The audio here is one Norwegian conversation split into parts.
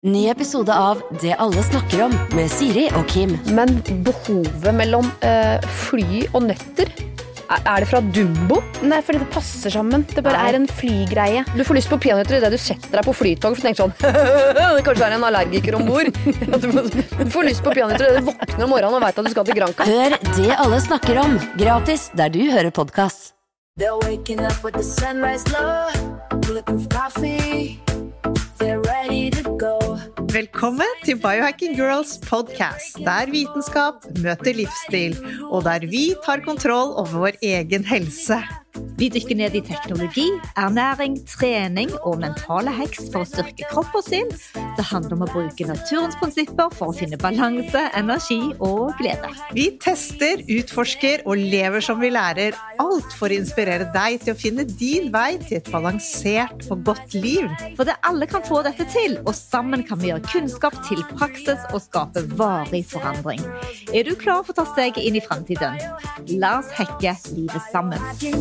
Ny episode av Det alle snakker om med Siri og Kim. Men behovet mellom fly og nøtter, er det fra Dumbo? Nei, fordi det passer sammen. Det bare er en flygreie. Du får lyst på peanøtter i det du setter deg på flytog, for du tenker sånn, det kanskje er en allergiker ombord. Du får lyst på peanøtter i det du våkner om morgenen og vet at du skal til Granca. Hør Det alle snakker om, gratis der du hører podcast. They're waking up with the sunrise glow, bulletproof coffee, they're ready to go. Velkommen til Biohacking Girls podcast, der vitenskap møter livsstil, og der vi tar kontroll over vår egen helse. Vi dykker ned i teknologi, ernæring, trening og mentale hacks for å styrke kropp og sinn. Det handler om å bruke naturens prinsipper for å finne balanse, energi og glede. Vi tester, utforsker og lever som vi lærer, alt for å inspirere deg til å finne din vei til et balansert og godt liv. For det alle kan få dette til, og sammen kan vi gjøre kunnskap til praksis og skape varig forandring. Er du klar for å ta steget inn i fremtiden? La oss hacke livet sammen.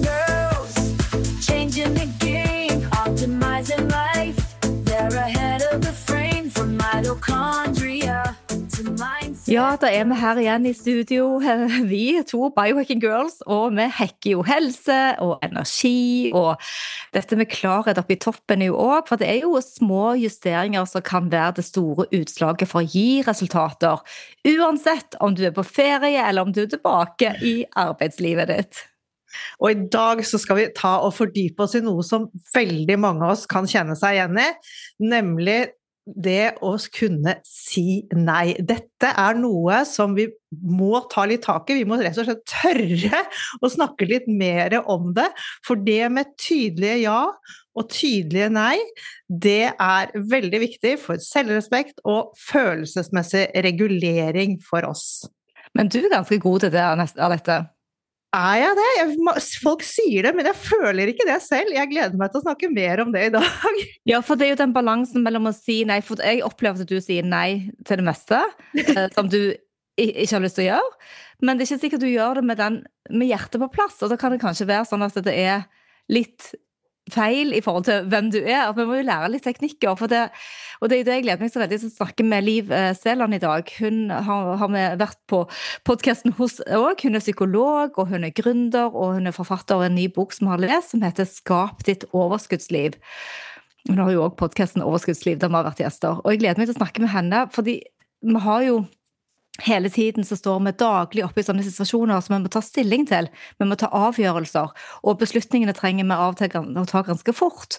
Changing the game, optimizing life. They're ahead of the frame from mitochondria to mindset. Ja, da er vi her igjen i studio, vi to Biohacking Girls, og vi hacker jo helse og energi, og dette med klarhet oppe i toppen jo også, for det er jo små justeringer som kan være det store utslaget for å gi resultater, uansett om du er på ferie eller om du er tilbake i arbeidslivet ditt. Og i dag så skal vi ta og fordype oss i noe som veldig mange av oss kan kjenne seg igjen i, nemlig det å kunne si nei. Dette er noe som vi må ta litt tak i, vi må rett og slett tørre å snakke litt mer om det, for det med tydelige ja og tydelige nei, det er veldig viktig for selvrespekt og følelsesmessig regulering for oss. Men du er ganske god til det, Alette. Er jeg det? Folk sier det, men jeg føler ikke det selv. Jeg gleder meg til å snakke mer om det i dag. Ja, for det er jo den balansen mellom å si nei, for jeg opplever at du sier nei til det meste, som du ikke har lyst til å gjøre, men det er ikke sikkert du gjør det med hjertet på plass, og da kan det kanskje være sånn at det er litt feil i forhold til hvem du er, at vi må jo lære litt teknikker, og det er det jeg gleder meg så veldig til å snakke med Liv Seland i dag. Hun har vært på podcasten hos også. Hun er psykolog, og hun er gründer, og hun er forfatter av en ny bok som har lest, som heter Skap ditt overskuddsliv. Hun har jo også podcasten Overskuddsliv, der vi har vært gjester, og jeg gleder meg til å snakke med henne, fordi vi har jo hele tiden så står vi daglig oppe i sånne situasjoner som vi må ta stilling til, vi må ta avgjørelser, og beslutningene trenger vi av å ta ganske fort.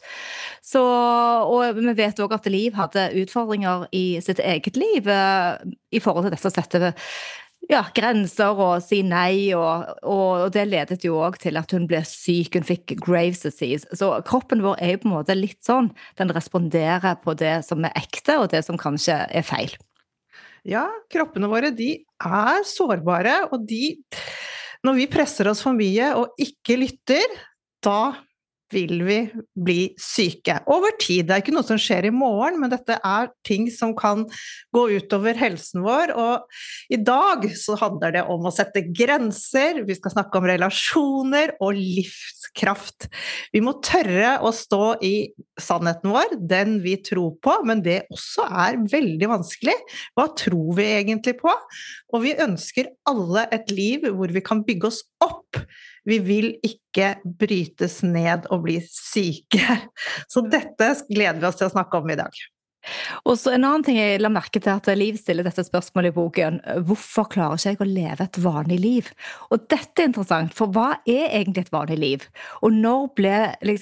Og vi vet også at Liv hadde utfordringer i sitt eget liv i forhold til dette å sette grenser og si nei, og det ledet jo også til at hun ble syk, hun fikk Graves' disease. Så kroppen vår er jo på en måte litt sånn, den responderer på det som er ekte, og det som kanskje er feil. Ja, kroppene våre, de er sårbare, og når vi presser oss for mye og ikke lytter, da vil vi bli syke. Over tid, det er ikke noe som skjer i morgen, men dette er ting som kan gå utover helsen vår, og i dag så handler det om å sette grenser, vi skal snakke om relasjoner og livskraft. Vi må tørre å stå i sannheten vår, den vi tror på, men det også er veldig vanskelig. Hva tror vi egentlig på? Og vi ønsker alle et liv hvor vi kan bygge oss opp. Vi vil ikke brytes ned og bli syke. Så dette gleder vi oss til å snakke om i dag. Og så en annen ting jeg la merke til at Liv stiller dette spørsmålet i boken. Hvorfor klarer ikke jeg å leve et vanlig liv? Og dette er interessant, for hva er egentlig et vanlig liv? Og når ble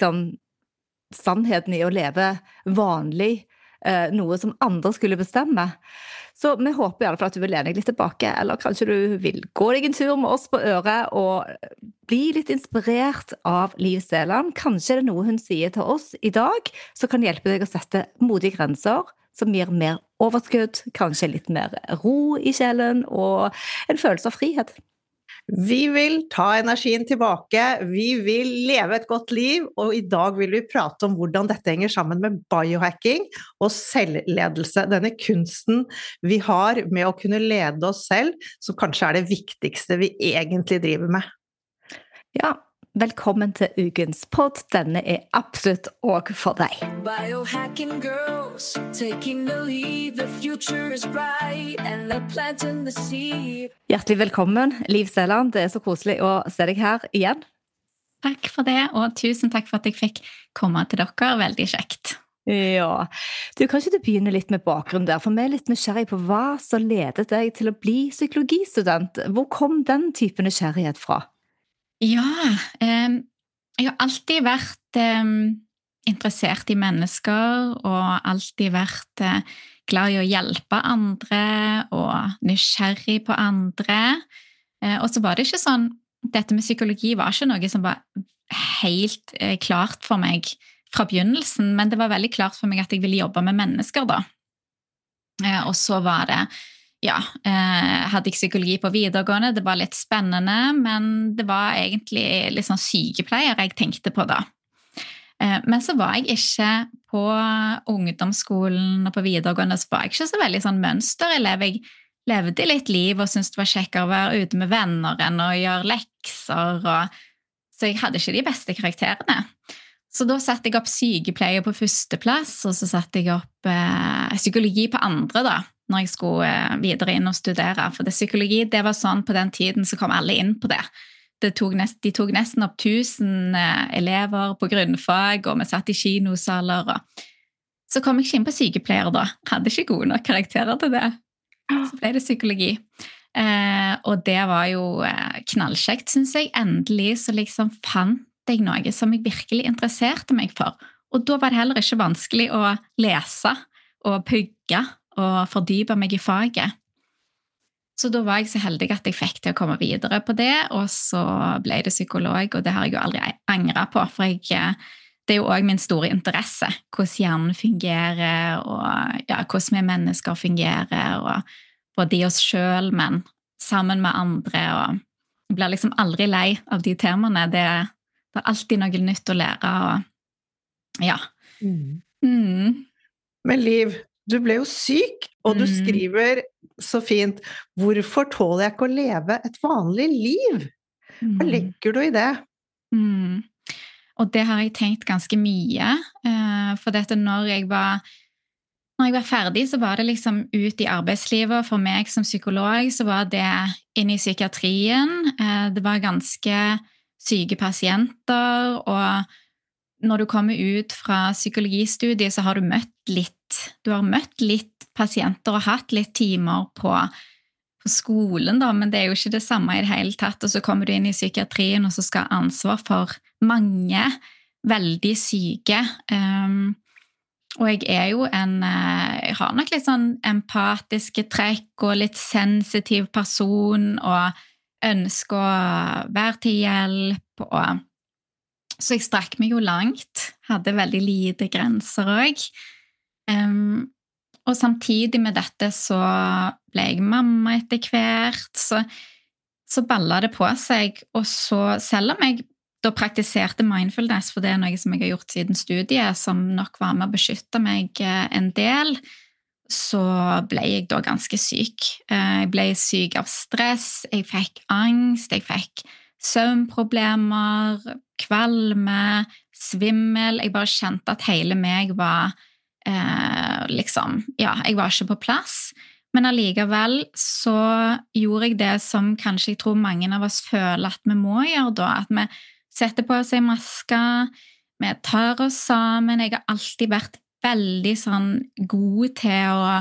sannheten i å leve vanlig noe som andre skulle bestemme? Så vi håper i alle fall at du vil lene deg litt tilbake, eller kanskje du vil gå deg en tur med oss på øret og bli litt inspirert av Liv Seland. Kanskje er det noe hun sier til oss i dag, som kan hjelpe deg å sette modige grenser, som gir mer overskudd, kanskje litt mer ro i sjelen, og en følelse av frihet. Vi vil ta energien tilbake, vi vil leve et godt liv, og i dag vil vi prate om hvordan dette henger sammen med biohacking og selvledelse. Denne kunsten vi har med å kunne lede oss selv, som kanskje er det viktigste vi egentlig driver med. Ja, velkommen til ukens podd. Denne absolutt også for deg. Biohacking girls taking the lead. The future is bright and they're planting the seed. Hjertelig velkommen, Liv Seland. Det så koselig å se deg her igjen. Takk for det, og tusen takk for at jeg fikk komme til dere. Veldig kjekt. Ja, du, kan ikke du begynne litt med bakgrunnen der, for vi litt nysgjerrig på hva som ledet deg til å bli psykologistudent. Hvor kom den typen nysgjerrighet fra? Ja, jeg har alltid vært interessert i mennesker, og alltid vært glad i å hjelpe andre, og nysgjerrig på andre. Og så var det ikke sånn, dette med psykologi var ikke noe som var helt klart for meg fra begynnelsen, men det var veldig klart for meg at jeg ville jobbe med mennesker da. Og så var det, hadde jeg psykologi på videregående, det var litt spennende, men det var egentlig litt sånn sykepleier jeg tenkte på da. Men så var jeg ikke på ungdomsskolen og på videregående, så var jeg ikke så veldig sånn mønsterelev. Jeg levde litt liv og syntes det var kjekkere å være ute med venner enn å gjøre lekser, så jeg hadde ikke de beste karakterene. Så da satte jeg opp sykepleie på første plass, og så satte jeg opp psykologi på andre da, når jeg skulle videre inn og studere. For det psykologi, det var sånn på den tiden så kom alle inn på det. De tok nesten opp 1000 elever på grunnfag, og vi satt i kinosaler. Så kom jeg ikke inn på sykepleier da. Hadde ikke gode nok karakterer til det. Så ble det psykologi. Og det var jo knallkjekt, synes jeg. Endelig så liksom fant jeg noe som jeg virkelig interesserte meg for. Og da var det heller ikke vanskelig å lese og pugge og fordype meg i faget. Så da var jeg så heldig at jeg fikk til å komme videre på det, og så ble det psykolog, og det har jeg jo aldri angret på, for det er jo også min store interesse, hvordan hjernen fungerer, og hvordan vi mennesker fungerer, og både i oss selv, men sammen med andre, og jeg blir liksom aldri lei av de temaene. Det er alltid noe nytt å lære, og ja. Men Liv, du ble jo syk, og du skriver så fint, hvorfor tåler jeg ikke å leve et vanlig liv? Hva legger du i det? Og det har jeg tenkt ganske mye, for dette når jeg var ferdig, så var det liksom ut i arbeidslivet. For meg som psykolog så var det inn i psykiatrien. Det var ganske syke pasienter, og når du kommer ut fra psykologistudiet så har du møtt litt pasienter og hatt litt timer på skolen da, men det er jo ikke det samme i det hele tatt, og så kommer du inn i psykiatrien og så skal ha ansvar for mange veldig syke, og jeg er jo jeg har nok litt sånn empatiske trekk og litt sensitiv person, og ønsker å være til hjelp, og så jeg strakk meg jo langt, hadde veldig lite grenser også. Og samtidig med dette så ble jeg mamma etter hvert, så ballet det på seg, og så selv om jeg da praktiserte mindfulness, for det er noe som jeg har gjort siden studiet, som nok var med å beskytte meg en del, så ble jeg da ganske syk. Jeg ble syk av stress, jeg fikk angst, jeg fikk søvnproblemer, kvalme, svimmel. Jeg bare kjente at hele meg var jeg var ikke på plass. Men allikevel så gjorde jeg det som kanskje jeg tror mange av oss føler at vi må gjøre da, at vi setter på oss en maske, vi tar oss sammen. Jeg har alltid vært veldig sånn god til å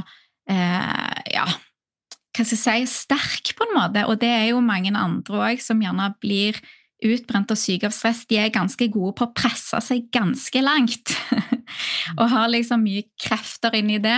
hva skal jeg si, sterk på en måte, og det er jo mange andre også som gjerne blir utbrent og syke av stress. De er ganske gode på å presse seg ganske langt og har liksom mye krefter inn i det,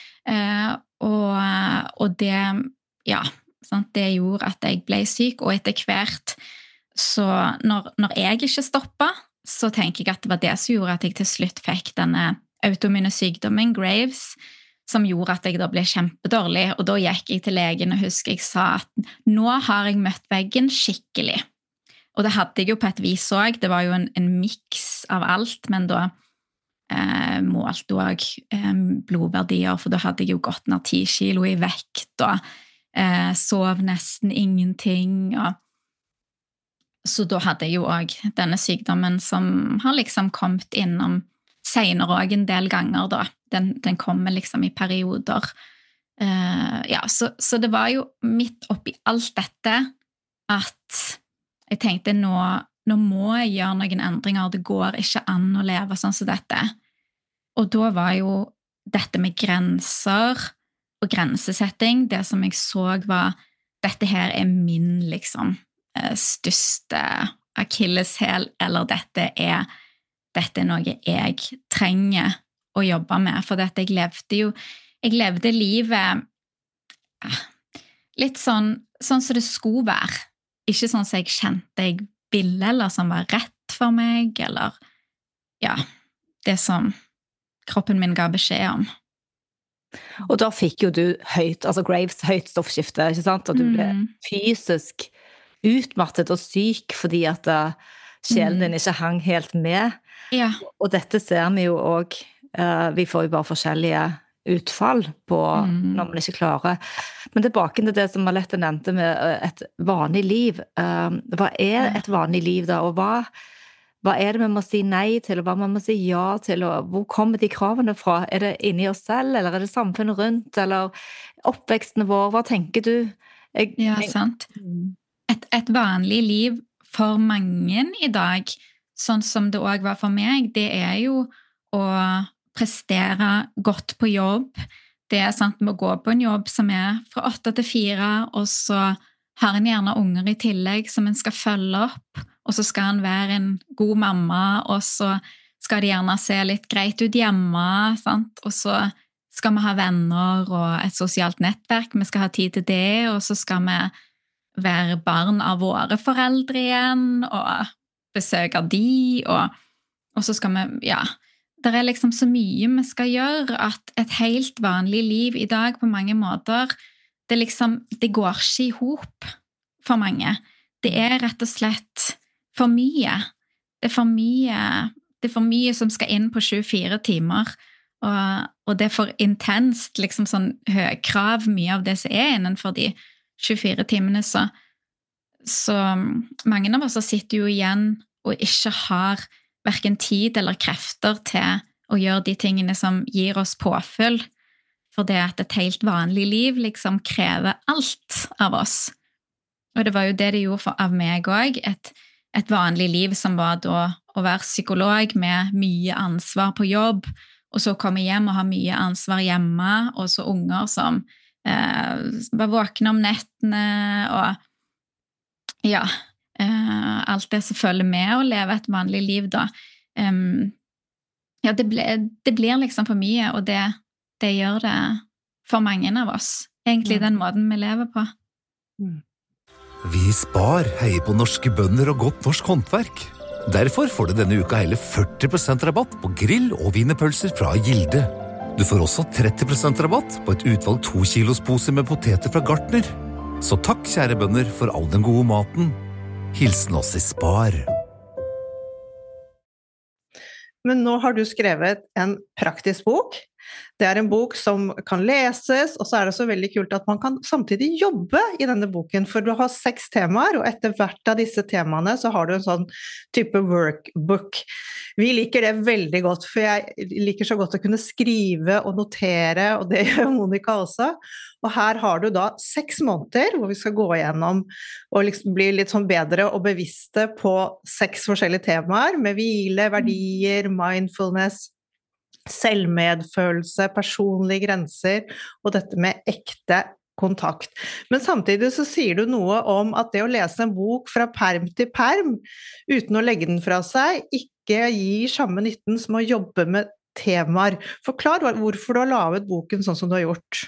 og det det gjorde at jeg ble syk, og etter hvert så når jeg ikke stoppet, så tenker jeg at det var det som gjorde at jeg til slutt fikk denne autoimmune sykdommen, Graves, som gjorde at jeg da ble kjempedårlig, og da gikk jeg til legen og husker jeg sa at nå har jeg møtt veggen skikkelig. Og det hadde jeg jo på et vis også, det var jo en mix av alt, men da målte jeg også blodverdier, for da hadde jeg jo gått ned 10 kilo i vekt, og sov nesten ingenting, og Så da hadde jeg jo også denne sykdommen som har liksom kommet innom senere også en del ganger da. Den kommer liksom i perioder. Ja, så det var jo midt oppi alt dette at jeg tenkte nå må jeg gjøre noen endringer, det går ikke an å leve sånn som dette. Og da var jo dette med grenser og grensesetting, det som jeg så var, dette her min liksom største akilleshæl, eller dette er noe jeg trenger å jobbe med, for dette jeg levde livet litt sånn som det skulle være. Ikke sånn som jeg kjente jeg ville, eller som var rett for meg, eller ja, det som kroppen min ga beskjed om. Og da fikk jo du Graves høyt stoffskifte, ikke sant? Og du ble fysisk utmattet og syk fordi at sjelen din ikke hang helt med. Ja. Og dette ser vi jo også, vi får jo bare forskjellige utfall på når man ikke klarer. Men tilbake til det som Alette nevnte med et vanlig liv. Hva er et vanlig liv da? Og hva er det vi må si nei til, og hva man må si ja til, og hvor kommer de kravene fra? Er det inni oss selv, eller er det samfunnet rundt, eller oppveksten vår? Hva tenker du? Ja, sant. Et vanlig liv for mange i dag, sånn som det også var for meg, det er jo å prestere godt på jobb. Det er sant, med å gå på en jobb som er fra 8 til 4, og så har en gjerne unger i tillegg som en skal følge opp, og så skal en være en god mamma, og så skal de gjerne se litt greit ut hjemme, sant? Og så skal vi ha venner og et sosialt nettverk, vi skal ha tid til det, og så skal vi være barn av våre foreldre igjen, og besøke de, og så skal vi, ja, det er liksom så mye vi skal gjøre at et helt vanlig liv i dag på mange måter, det går ikke i hop for mange. Det er rett og slett for mye. Det er for mye som skal inn på 24 timer, og det er for intenst, liksom sånn høykrav, mye av det som er innenfor de 24 timene, så mange av oss sitter jo igjen og ikke har hverken tid eller krefter til å gjøre de tingene som gir oss påfyll, for det at et helt vanlig liv liksom krever alt av oss. Og det var jo det gjorde av meg også, et vanlig liv som var da å være psykolog med mye ansvar på jobb, og så komme hjem og ha mye ansvar hjemme, og så unger som var våkne om nettene, og ja, alt det som følger med å leve et vanlig liv da. Ja, det blir liksom for mye, og det gjør det for mange av oss. Egentlig den måten vi lever på. Vi i Spar heier på norske bønder og godt norsk håndverk. Derfor får du denne uka hele 40% rabatt på grill og wienerpølser fra Gilde. Du får også 30% rabatt på et utvalg 2 kilos poser med poteter fra Gartner. Så takk, kjære bønder, for all den gode maten. Hilsen oss i Spar. Men nå har du skrevet en praktisk bok. Det er en bok som kan leses, og så er det så veldig kult at man kan samtidig jobbe i denne boken, for du har 6 temaer, og etter hvert av disse temaene så har du en sånn type workbook. Vi liker det veldig godt, for jeg liker så godt å kunne skrive og notere, og det gjør Monica også. Og her har du da 6 måneder hvor vi skal gå igjennom og liksom bli litt sånn bedre og bevisste på 6 forskjellige temaer, med hvile, verdier, mindfulness, selvmedfølelse, personlige grenser, og dette med ekte kontakt. Men samtidig så sier du noe om at det å lese en bok fra perm til perm, uten å legge den fra seg, ikke gir samme nytten som å jobbe med temaer. Forklar hvorfor du har laget boken sånn som du har gjort.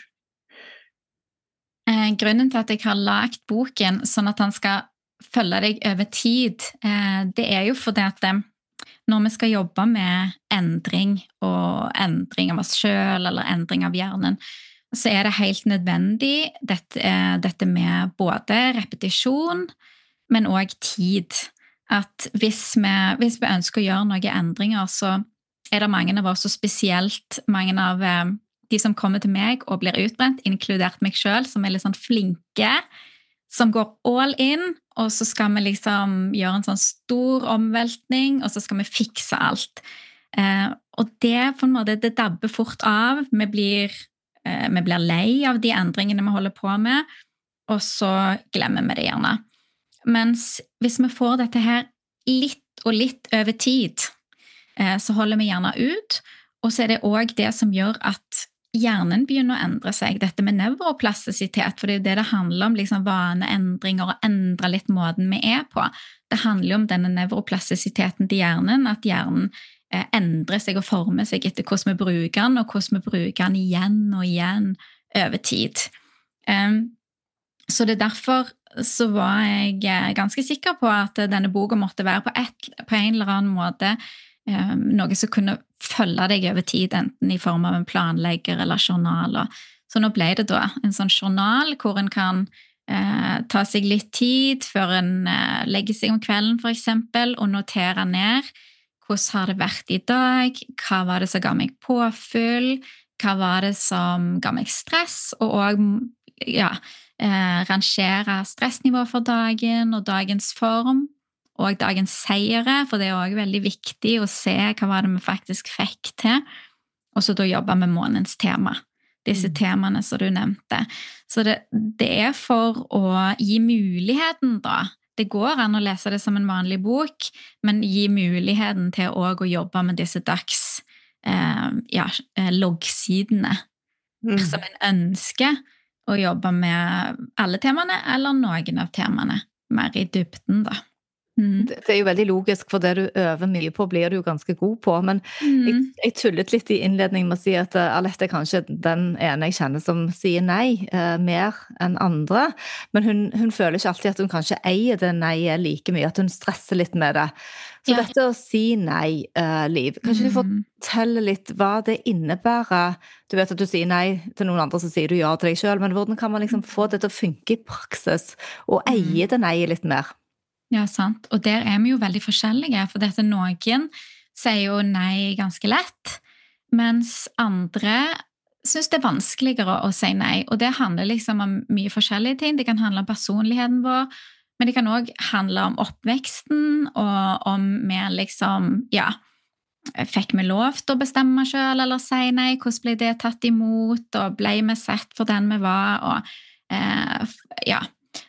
Grunnen til at jeg har lagt boken sånn at han skal følge deg over tid, det er jo fordi at når vi skal jobbe med endring, og endring av oss selv, eller endring av hjernen, så er det helt nødvendig dette med både repetisjon, men også tid. At hvis vi ønsker å gjøre noen endringer, så er det mange av oss, og spesielt mange av de som kommer til meg og blir utbrent, inkludert meg selv, som er litt sånn flinke, som går all in, og så skal vi liksom gjøre en sånn stor omveltning, og så skal vi fikse alt. Og det på en måte, det dabber fort av. Vi blir lei av de endringene vi holder på med, og så glemmer vi det gjerne. Mens hvis vi får dette her litt og litt over tid, så holder vi gjerne ut, og så det også det som gjør at hjernen begynner å endre seg, dette med nevroplastisitet, for det det handler om, liksom vaneendringer og endre litt måten vi på. Det handler om denne nevroplastisiteten til hjernen, at hjernen endrer seg og former seg etter hvordan vi bruker den, og hvordan vi bruker den igjen og igjen over tid. Så det derfor så var jeg ganske sikker på at denne boka måtte være på en eller annen måte noe som kunne følge deg over tid, enten i form av en planlegger eller journal. Så nå ble det da en sånn journal hvor en kan ta seg litt tid før en legger seg om kvelden for eksempel, og notere ned hvordan har det vært i dag, hva var det som ga meg påfyll, hva var det som ga meg stress, og også, rangere stressnivå for dagen og dagens form, og dagens seire, for det også veldig viktig å se hva var det vi faktisk fikk til, og så da jobbe med månedens tema, disse temaene som du nevnte. Så det for å gi muligheten da, det går an å lese det som en vanlig bok, men gi muligheten til også å jobbe med disse loggsidene, som en ønsker å jobbe med alle temaene, eller noen av temaene, mer i dybden da. Det jo veldig logisk, for det du øver mye på blir du jo ganske god på, men jeg tullet litt i innledningen med å si at Alette kanskje den ene jeg kjenner som sier nei mer enn andre, men hun føler ikke alltid at hun kanskje eier det nei like mye, at hun stresser litt med det. Så dette å si nei, Liv, kanskje du fortelle litt hva det innebærer? Du vet at du sier nei til noen andre, så sier du ja til deg selv, men hvordan kan man liksom få det til å funke i praksis, og eie det nei litt mer? Ja, sant. Og der vi jo veldig forskjellige, for dette noen sier jo nei ganske lett, mens andre synes det vanskeligere å si nei, og det handler liksom om mye forskjellige ting. Det kan handle om personligheten vår, men det kan også handle om oppveksten, og om vi liksom, fikk vi lov til å bestemme selv, eller si nei, hvordan ble det tatt imot, og ble vi sett for den vi var, og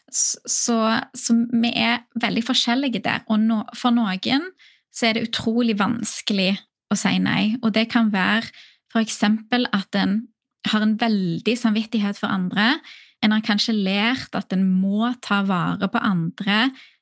Så vi veldig forskjellige der, og for noen så det utrolig vanskelig å si nei, og det kan være for eksempel at en har en veldig samvittighet for andre, en har kanskje lært at en må ta vare på andre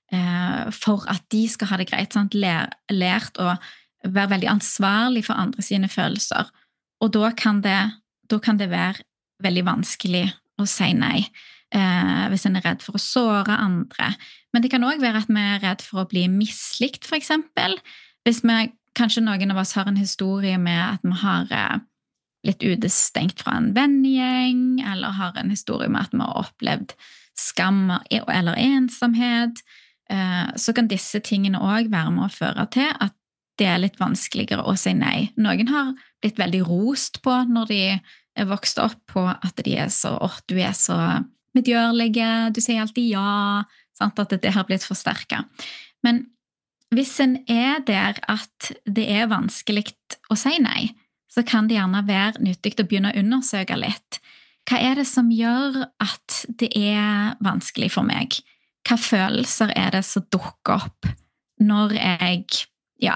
for at de skal ha det greit, sant? Lært å være veldig ansvarlig for andre sine følelser, og da kan det være veldig vanskelig å si nei. Hvis en redd for å såre andre. Men det kan også være at vi redd for å bli mislikt, for eksempel. Hvis kanskje noen av oss har en historie med at vi har litt utestengt fra en vennegjeng, eller har en historie med at vi har opplevd skam eller ensomhet, så kan disse tingene også være med å føre til at det litt vanskeligere å si nei. Noen har blitt veldig rost på når de vokst opp på at de så, du så medgjørlige, du sier alltid ja, sant? At det har blitt forsterket. Men hvis en der at det vanskelig å si nei, så kan det gjerne være nyttig å begynne å undersøke litt. Hva det som gjør at det vanskelig for meg? Hva følelser det som dukker opp når jeg,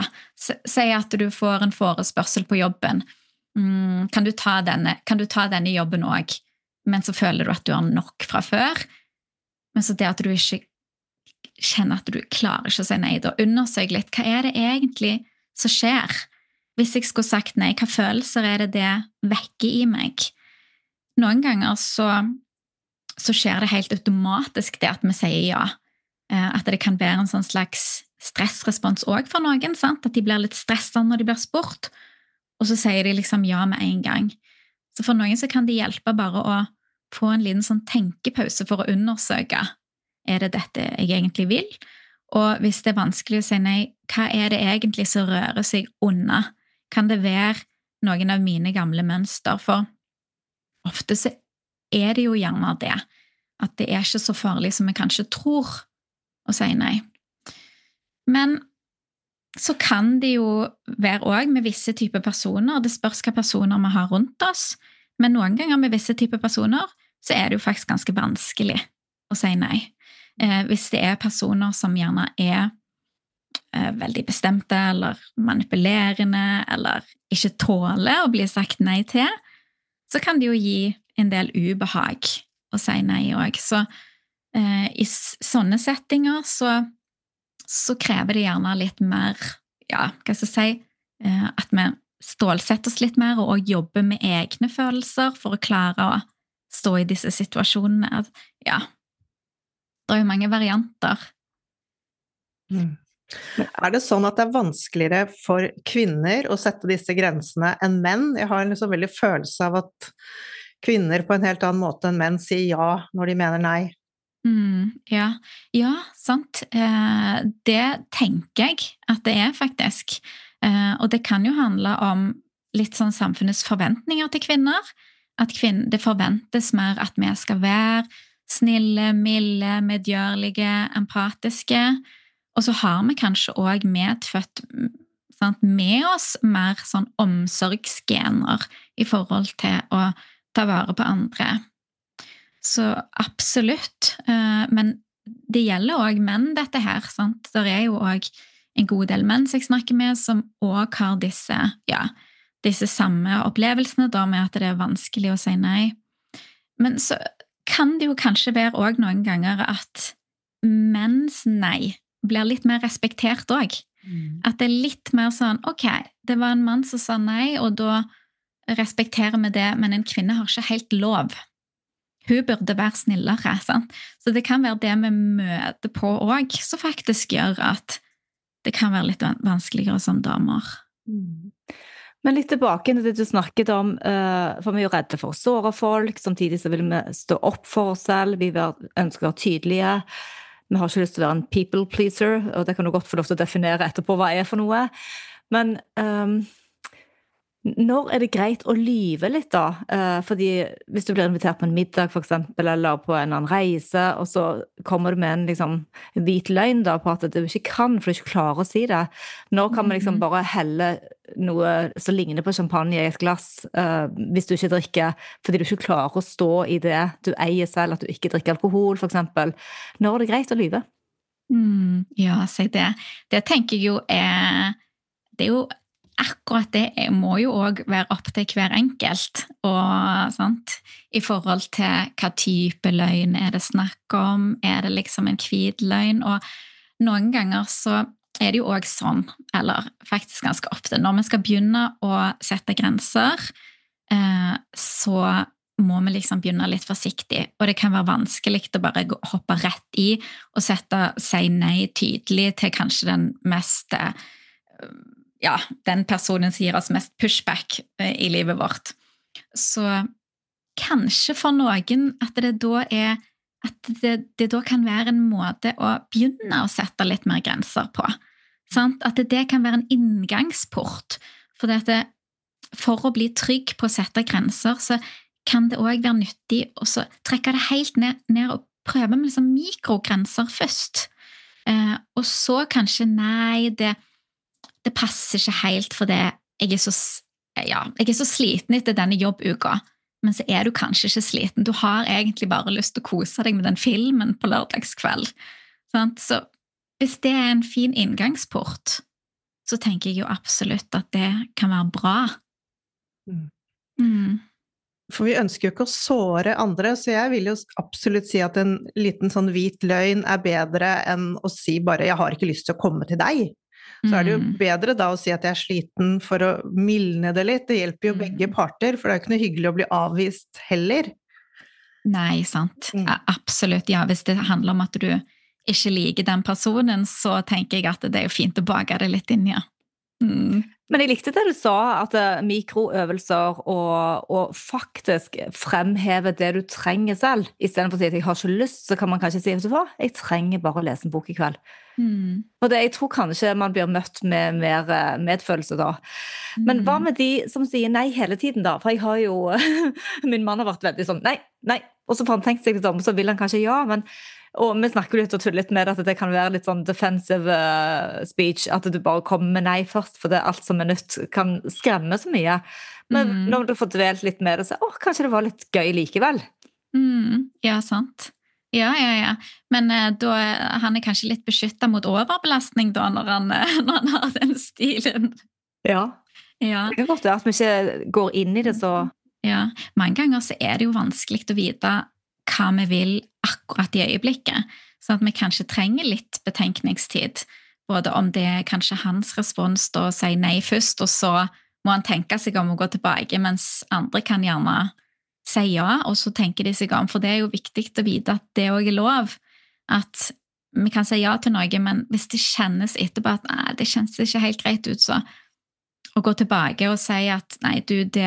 sier at du får en forespørsel på jobben? Kan du ta denne jobben også? Men så føler du at du har nok fra før, men så det at du ikke kjenner at du klarer ikke å si nei, da undersøk litt, hva det egentlig som skjer? Hvis jeg skulle sagt nei, hva følelser det vekker i meg? Noen ganger så skjer det helt automatisk det at vi sier ja, at det kan være en sånn slags stressrespons også for noen, sant? At de blir litt stresset når de blir spurt, og så sier de liksom ja med en gang. Så for noen så kan det hjelpe bare å få en liten sånn tenkepause for å undersøke, det dette jeg egentlig vil? Og hvis det vanskelig å si nei, hva det egentlig som rører seg unna? Kan det være noen av mine gamle mønster? For ofte så det jo gjerne det, at det ikke så farlig som vi kanskje tror å si nei. Men så kan det jo være også med visse typer personer, det spørs hva personer vi har rundt oss, men noen ganger med visse typer personer så det jo faktisk ganske vanskelig å si nei. Hvis det personer som gjerne veldig bestemte eller manipulerende eller ikke tåler å bli sagt nei til, så kan det jo gi en del ubehag å si nei også. Så i sånne settinger så krever det gjerne litt mer, ja, hva skal jeg si, at vi stålsetter oss litt mer og jobber med egne følelser for å klare å stå i disse situasjonene. Ja, det jo mange varianter. Det sånn at det vanskeligere for kvinner å sette disse grensene enn menn? Jeg har en liksom veldig følelse av at kvinner på en helt annen måte enn menn sier ja når de mener nei. Ja, sant. Det tenker jeg at det faktisk. Og det kan jo handle om litt sånn samfunnets forventninger til kvinner. At det forventes mer at vi skal være snille, milde, medgjørlige, empatiske. Og så har vi kanskje også medfødt med oss mer sånn omsorgsgener i forhold til å ta vare på andre. Så absolutt, men det gjelder også menn dette her, sant? Det jo også en god del menn som jeg snakker med som også har disse samme opplevelsene da, med at det vanskelig å si nei. Men så kan det jo kanskje være også noen ganger at menns nei blir litt mer respektert også. At det litt mer sånn, ok, det var en mann som sa nei, og da respekterer vi det, men en kvinne har ikke helt lov. Hun burde være snillere, sant? Så det kan være det vi møter på også, som faktisk gjør at det kan være litt vanskeligere som damer. Men litt tilbake til det du snakket om, for vi redde for å såre folk, samtidig så vil vi stå opp for oss selv, vi ønsker å være tydelige, vi har ikke lyst til å være en people pleaser, og det kan du godt få lov til å definere etterpå hva for noe. Men når det greit å lyve litt da? Fordi hvis du blir invitert på en middag for eksempel, eller på en annen reise, og så kommer du med en hvit løgn da, på at du ikke kan, for du ikke klarer å si det. Når kan man bare helle noe som ligner på champagne i et glass, hvis du ikke drikker, fordi du ikke klarer å stå i det du eier selv, at du ikke drikker alkohol for eksempel. Når det greit å lyve? Ja, si det. Det tenker jeg jo det jo akkurat det må jo også være opp til hver enkelt, og, sant? I forhold til hva type løgn det snakk om, det liksom en hvit løgn, og noen ganger så det jo også sånn, eller faktisk ganske ofte, når vi skal begynne å sette grenser, så må vi liksom begynne litt forsiktig, og det kan være vanskelig å bare hoppe rett i og si nei tydelig til kanskje den mest den personen som gir oss mest pushback i livet vårt. Så kanskje for noen at det da at det da kan være en måte å begynne å sette litt mer grenser på. Sant? At det kan være en inngangsport. For å bli trygg på å sette grenser, så kan det også være nyttig å trekke det helt ned og prøve med liksom mikrogrenser først. Og så kanskje nei, det passer ikke helt for det. Jeg så sliten etter denne jobbuka, men så du kanskje ikke sliten. Du har egentlig bare lyst til å kose deg med den filmen på lørdagskveld. Sant? Så hvis det en fin inngangsport, så tenker jeg jo absolutt at det kan være bra. For vi ønsker jo ikke å såre andre, så jeg vil jo absolutt si at en liten sånn hvit løgn bedre enn å si bare «jeg har ikke lyst til å komme til deg». Så det jo bedre da å si at jeg sliten for å mildne det litt. Det hjelper jo begge parter, for det jo ikke noe hyggelig å bli avvist heller. Nei, sant. Absolutt, ja. Hvis det handler om at du ikke liker den personen, så tenker jeg at det jo fint å bake det litt inn, ja. Men jeg likte det du sa, at mikroøvelser og faktisk fremheve det du trenger selv. I stedet for å si at jeg har ikke lyst, så kan man kanskje si, vet du hva, jeg trenger bare å lese en bok i kveld. Og jeg tror kanskje man blir møtt med mer medfølelse da. Men hva med de som sier nei hele tiden da? For jeg har jo, min mann har vært veldig sånn, nei, og så får han tenkt seg litt om, så vil han kanskje ja, og vi snakker litt og tuller litt med at det kan være litt sånn defensive speech, at du bare kommer med nei først, for det alt som nytt kan skremme så mye. Men når du får dvelt litt med det, så kanskje det var litt gøy likevel. Ja, sant. Ja. Men da, han kanskje litt beskyttet mot overbelastning da, når han har den stilen. Ja. Det kan godt være at vi ikke går inn i det så... Ja, mange ganger så det jo vanskelig å vite hva vi vil akkurat i øyeblikket, sånn at vi kanskje trenger litt betenkningstid, både om det kanskje hans respons da å si nei først, og så må han tenke seg om å gå tilbake, mens andre kan gjerne si ja, og så tenker de seg om, for det jo viktig å vite at det også lov, at vi kan si ja til noe, men hvis det kjennes etterpå at nei, det kjennes ikke helt greit ut, så å gå tilbake og si at nei, du, det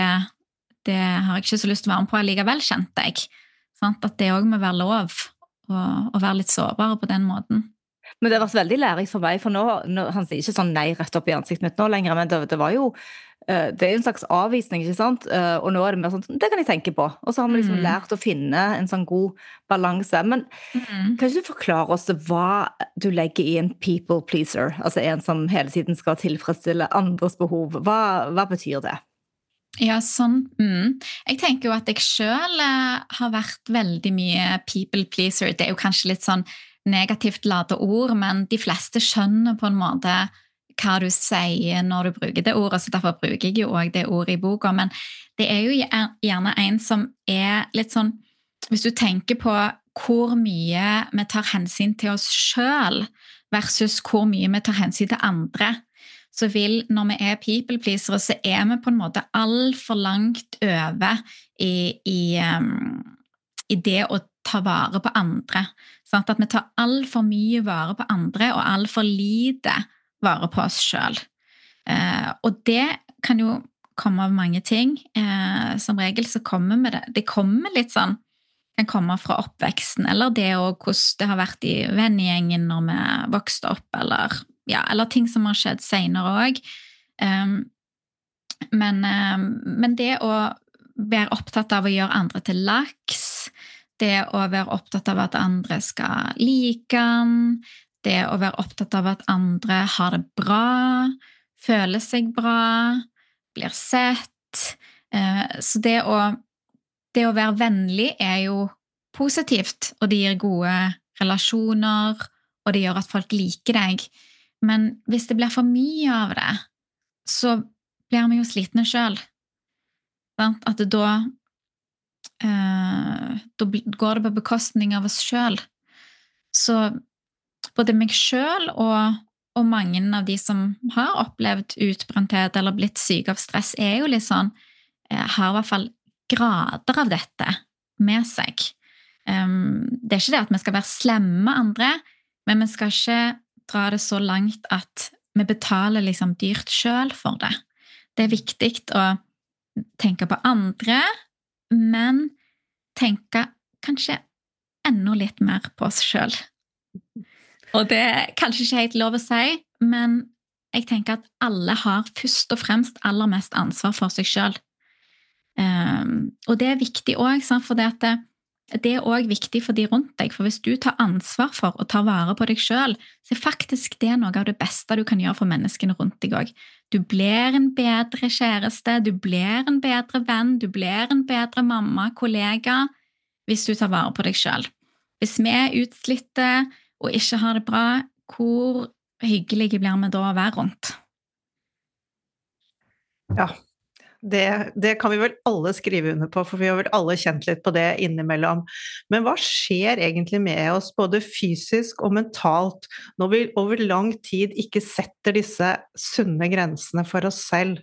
har jeg ikke så lyst til å være med på allikevel, kjente jeg. Sant? At det også må være lov å være litt sårbar på den måten. Men det har vært veldig lærerikt for meg, for nå han sier ikke sånn nei rett opp i ansiktet mitt nå lenger, men det var jo, det jo en slags avvisning, ikke sant? Og nå det mer sånn, det kan jeg tenke på. Og så har vi liksom lært å finne en sånn god balanse. Men kan ikke du forklare oss hva du legger i en people pleaser? Altså en som hele tiden skal tilfredsstille andres behov. Hva betyr det? Ja, sånn. Jeg tenker jo at jeg selv har vært veldig mye people pleaser. Det jo kanskje litt sånn negativt ladet ord, men de fleste skjønner på en måte hva du sier når du bruker det ordet, så derfor bruker jeg jo også det ordet i boka. Men det jo gjerne en som litt sånn, hvis du tenker på hvor mye vi tar hensyn til oss selv versus hvor mye vi tar hensyn til andre, så vil, når vi people pleasere, så vi på en måte alt for langt over i det å ta vare på andre. Sånn at vi tar alt for mye vare på andre, og alt for lite vare på oss selv. Og det kan jo komme av mange ting. Som regel så kommer vi det. Det kommer litt sånn, kan komme fra oppveksten, eller det og hvordan det har vært i vennegjengen når vi vokste opp, eller ting som har skjedd senere også. Men det å være opptatt av å gjøre andre til laks, det å være opptatt av at andre skal like den, det å være opptatt av at andre har det bra, føler seg bra, blir sett. Så det å være vennlig jo positivt, og det gir gode relasjoner, og det gjør at folk liker deg. Men hvis det blir for mye av det, så blir vi jo slitne selv. At da går det på bekostning av oss selv. Så både meg selv og mange av de som har opplevd utbrenthet eller blitt syke av stress, jo litt sånn, har i hvert fall grader av dette med seg. Det ikke det at vi skal være slemme andre, men vi skal ikke dra det så langt at vi betaler liksom dyrt selv for det. Det viktig å tenke på andre, men tenke kanskje enda litt mer på oss selv. Og det kanskje ikke helt lov å si, men jeg tenker at alle har først og fremst aller mest ansvar for seg selv. Og det viktig også, for det også viktig for de rundt deg, for hvis du tar ansvar for å ta vare på deg selv, så faktisk det noe av det beste du kan gjøre for menneskene rundt deg også. Du blir en bedre kjæreste, du blir en bedre venn, du blir en bedre mamma, kollega, hvis du tar vare på deg selv. Hvis vi utslitte og ikke har det bra, hvor hyggelige blir vi da å være rundt? Ja, det kan vi vel alle skrive under på, for vi har vel alle kjent litt på det innimellom. Men hva skjer egentlig med oss, både fysisk og mentalt, når vi over lang tid ikke setter disse sunne grensene for oss selv?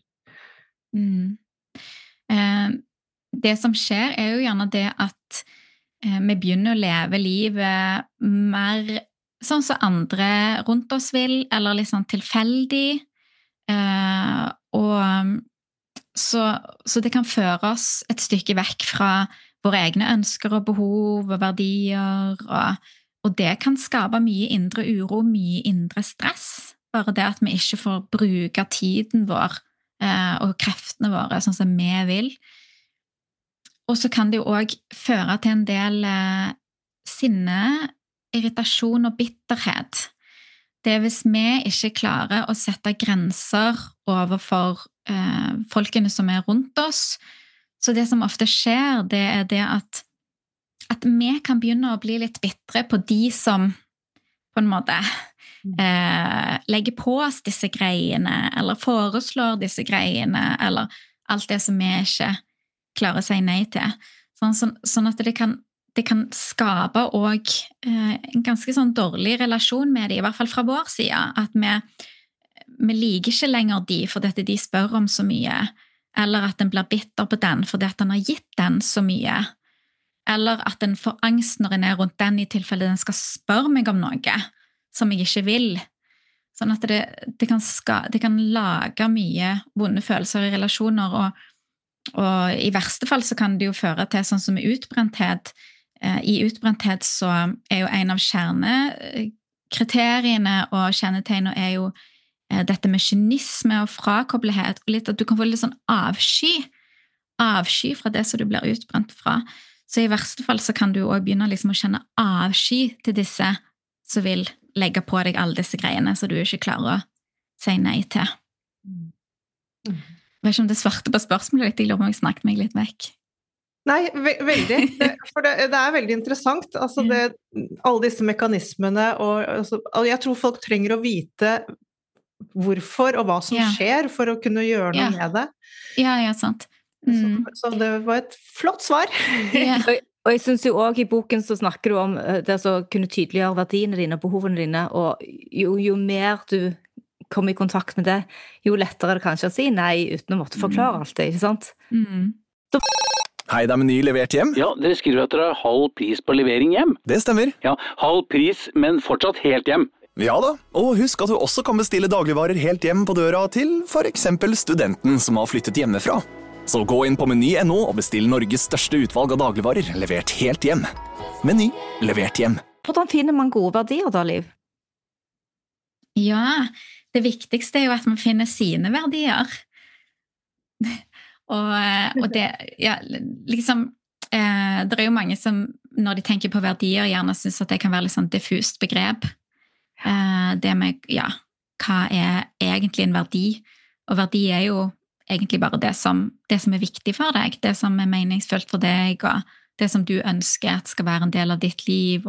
Det som skjer jo gjerne det at vi begynner å leve livet mer sånn som andre rundt oss vil, eller litt sånn tilfeldig. Så det kan føre oss et stykke vekk fra våre egne ønsker og behov og verdier, og det kan skape mye indre uro, mye indre stress, bare det at vi ikke får bruke tiden vår og kreftene våre sånn som vi vil. Og så kan det jo også føre til en del sinne, irritasjon og bitterhet. Det hvis vi ikke klarer å sette grenser overfor folkene som rundt oss, så det som ofte skjer, det det at vi kan begynne å bli litt bittre på de som på en måte legger på oss disse greiene, eller foreslår disse greiene, eller alt det som vi ikke klarer å si nei til. Sånn at det kan skape også en ganske sånn dårlig relasjon med det, i hvert fall fra vår side, at vi liker ikke lenger de fordi at de spør om så mye, eller at en blir bitter på den fordi at den har gitt den så mye, eller at en får angst når en rundt den i tilfelle den skal spørre meg om noe som jeg ikke vil. Sånn at det kan lage mye vonde følelser i relasjoner, og i verste fall så kan det jo føre til sånn som utbrenthet. I utbrenthet så jo en av kjernekriteriene og kjennetegnene jo dette med kynisme og frakoblighet, og litt at du kan få litt sånn avsky fra det som du blir utbrent fra. Så i verste fall så kan du også begynne liksom å kjenne avsky til disse som vil legge på deg alle disse greiene så du ikke klarer å si nei til. Jeg vet ikke om det svarte på spørsmålet litt, jeg lurer om jeg snakket meg litt vekk. Nei, veldig. For det veldig interessant. Altså alle disse mekanismene, og jeg tror folk trenger å vite hvorfor og hva som skjer for å kunne gjøre noe med det. Ja, sant. Så det var et flott svar. Og jeg synes jo også i boken så snakker du om det å kunne tydeliggjøre verdiene dine og behovene dine, og jo mer du kommer i kontakt med det, jo lettere det kanskje å si nei uten å måtte forklare alt det, ikke sant? Hei, det Meny levert hjem. Ja, dere skriver at dere har halv pris på levering hjem. Det stemmer. Ja, halv pris, men fortsatt helt hjem. Ja da, og husk at du også kan bestille dagligvarer helt hjem på døra til for eksempel studenten som har flyttet hjemmefra. Så gå inn på Meny.no og bestill Norges største utvalg av dagligvarer levert helt hjem. Meny, levert hjem. Hvordan finner man gode verdier da, Liv? Ja, det viktigste jo at man finner sine verdier. Og det, liksom, det jo mange som, når de tenker på verdier, gjerne synes at det kan være litt sånn diffust begrep. Det med, hva egentlig en verdi? Og verdi jo egentlig bare det som viktig for deg, det som meningsfullt for deg, og det som du ønsker at skal være en del av ditt liv.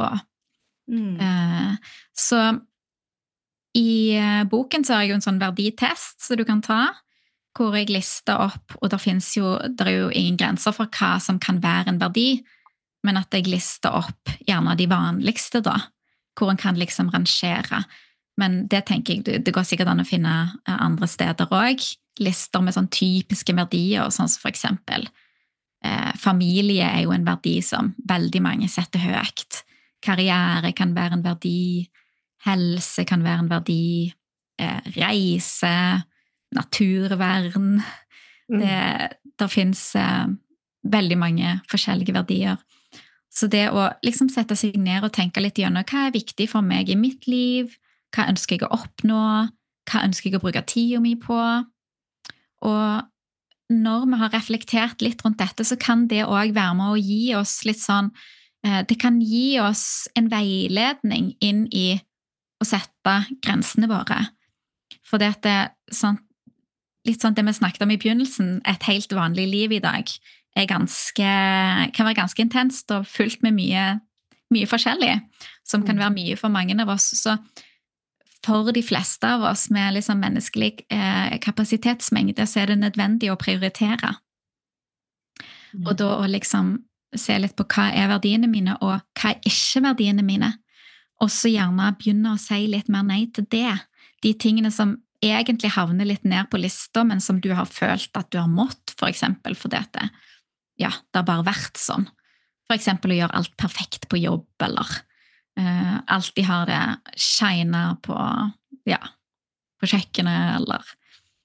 Så i boken så har jeg jo en sånn verditest som du kan ta, hvor jeg lister opp, og det jo ingen grenser for hva som kan være en verdi, men at jeg lister opp gjerne de vanligste da, hvor en kan liksom rangere. Men det tenker jeg, det går sikkert an å finne andre steder også. Lister med sånn typiske verdier, sånn som for eksempel familie jo en verdi som veldig mange setter høyt. Karriere kan være en verdi, helse kan være en verdi, reise, naturvern. Det finnes veldig mange forskjellige verdier. Så det å liksom sette seg ned og tenke litt gjennom hva viktig for meg i mitt liv, hva ønsker jeg å oppnå, hva ønsker jeg å bruke tiden min på. Og når vi har reflektert litt rundt dette, så kan det også være med å gi oss litt sånn, det kan gi oss en veiledning inn i å sette grensene våre. For det sånn, litt sånn det vi snakket om i begynnelsen, et helt vanlig liv i dag, kan være ganske intenst og fullt med mye forskjellig, som kan være mye for mange av oss. Så for de fleste av oss med liksom menneskelig kapasitetsmengde, så det nødvendig å prioritere. Og da å liksom se litt på hva verdiene mine, og hva ikke verdiene mine. Og så gjerne begynne å si litt mer nei til det. De tingene som egentlig havner litt ned på lista, men som du har følt at du har mått, for eksempel, fordi at det har bare vært sånn. For eksempel å gjøre alt perfekt på jobb, eller alltid har det shiner på kjøkkenet, eller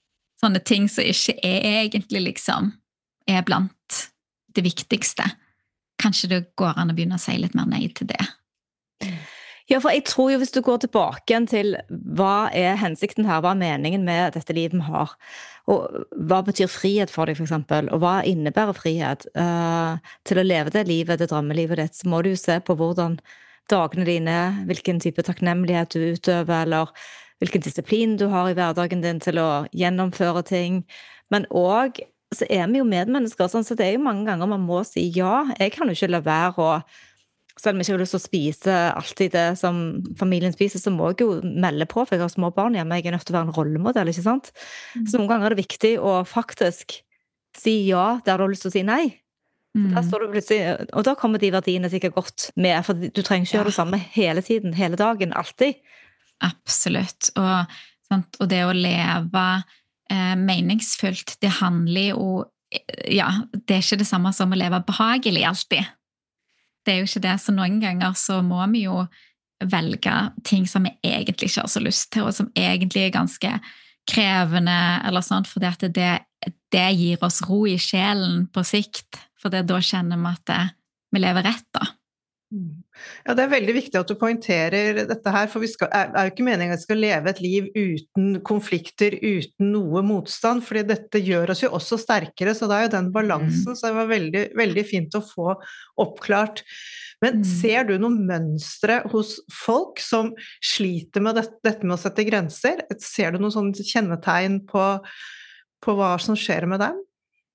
sånne ting som ikke egentlig liksom blant det viktigste. Kanskje det går an å begynne å si litt mer nei til det. Ja, for jeg tror jo hvis du går tilbake igjen til hva hensikten her, hva meningen med dette livet vi har, og hva betyr frihet for deg for eksempel, og hva innebærer frihet til å leve det livet, det drømmelivet ditt, så må du jo se på hvordan dagene dine, hvilken type takknemlighet du utøver, eller hvilken disiplin du har i hverdagen din til å gjennomføre ting, men også så vi jo medmennesker, sånn, så det jo mange ganger man må si ja, jeg kan jo ikke la være å selv om jeg ikke har lyst til å spise alltid det som familien spiser, så må jeg jo melde på, for jeg har små barn hjemme, jeg nødt til å være en rollemodell, ikke sant? Så noen ganger det viktig å faktisk si ja der du har lyst til å si nei. Der står du plutselig, og da kommer de verdiene sikkert godt med, for du trenger ikke gjøre det samme hele tiden, hele dagen, alltid. Absolutt, og det å leve meningsfullt, det handler jo, ja, det ikke det samme som å leve behagelig alltid. Det jo ikke det, så noen ganger så må vi jo velge ting som vi egentlig ikke har så lyst til, og som egentlig ganske krevende, eller sånt, for det gir oss ro i sjelen på sikt, for da kjenner vi at vi lever rett da. Ja, det veldig viktig at du poengterer dette her, for vi jo ikke meningen at vi skal leve et liv uten konflikter, uten noe motstand, fordi dette gjør oss jo også sterkere, så det jo den balansen, så det var veldig, veldig fint å få oppklart. Men ser du noen mønstre hos folk som sliter med dette med å sette grenser? Ser du noen sånne kjennetegn på hva som skjer med dem?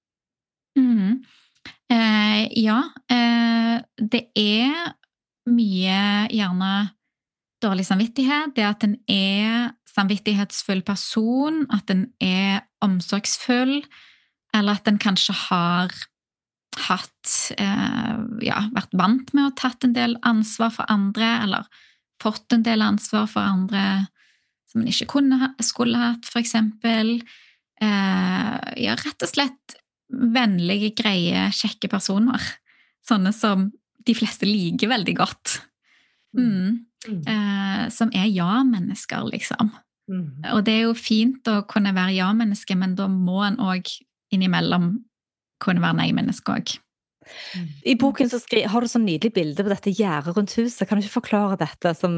Ja, det mye gjerne dårlig samvittighet, det at en samvittighetsfull person, at en omsorgsfull, eller at en kanskje har vært vant med å ha tatt en del ansvar for andre, eller fått en del ansvar for andre som en ikke skulle hatt, for eksempel. Rett og slett vennlige, greie, kjekke personer. Sånne som de fleste liker veldig godt. Som ja-mennesker, liksom. Og det jo fint å kunne være ja-menneske, men da må en også innimellom kunne være nei-menneske også. I boken så har du sånn nydelig bilde på dette gjerdet rundt huset. Kan du ikke forklare dette? Som,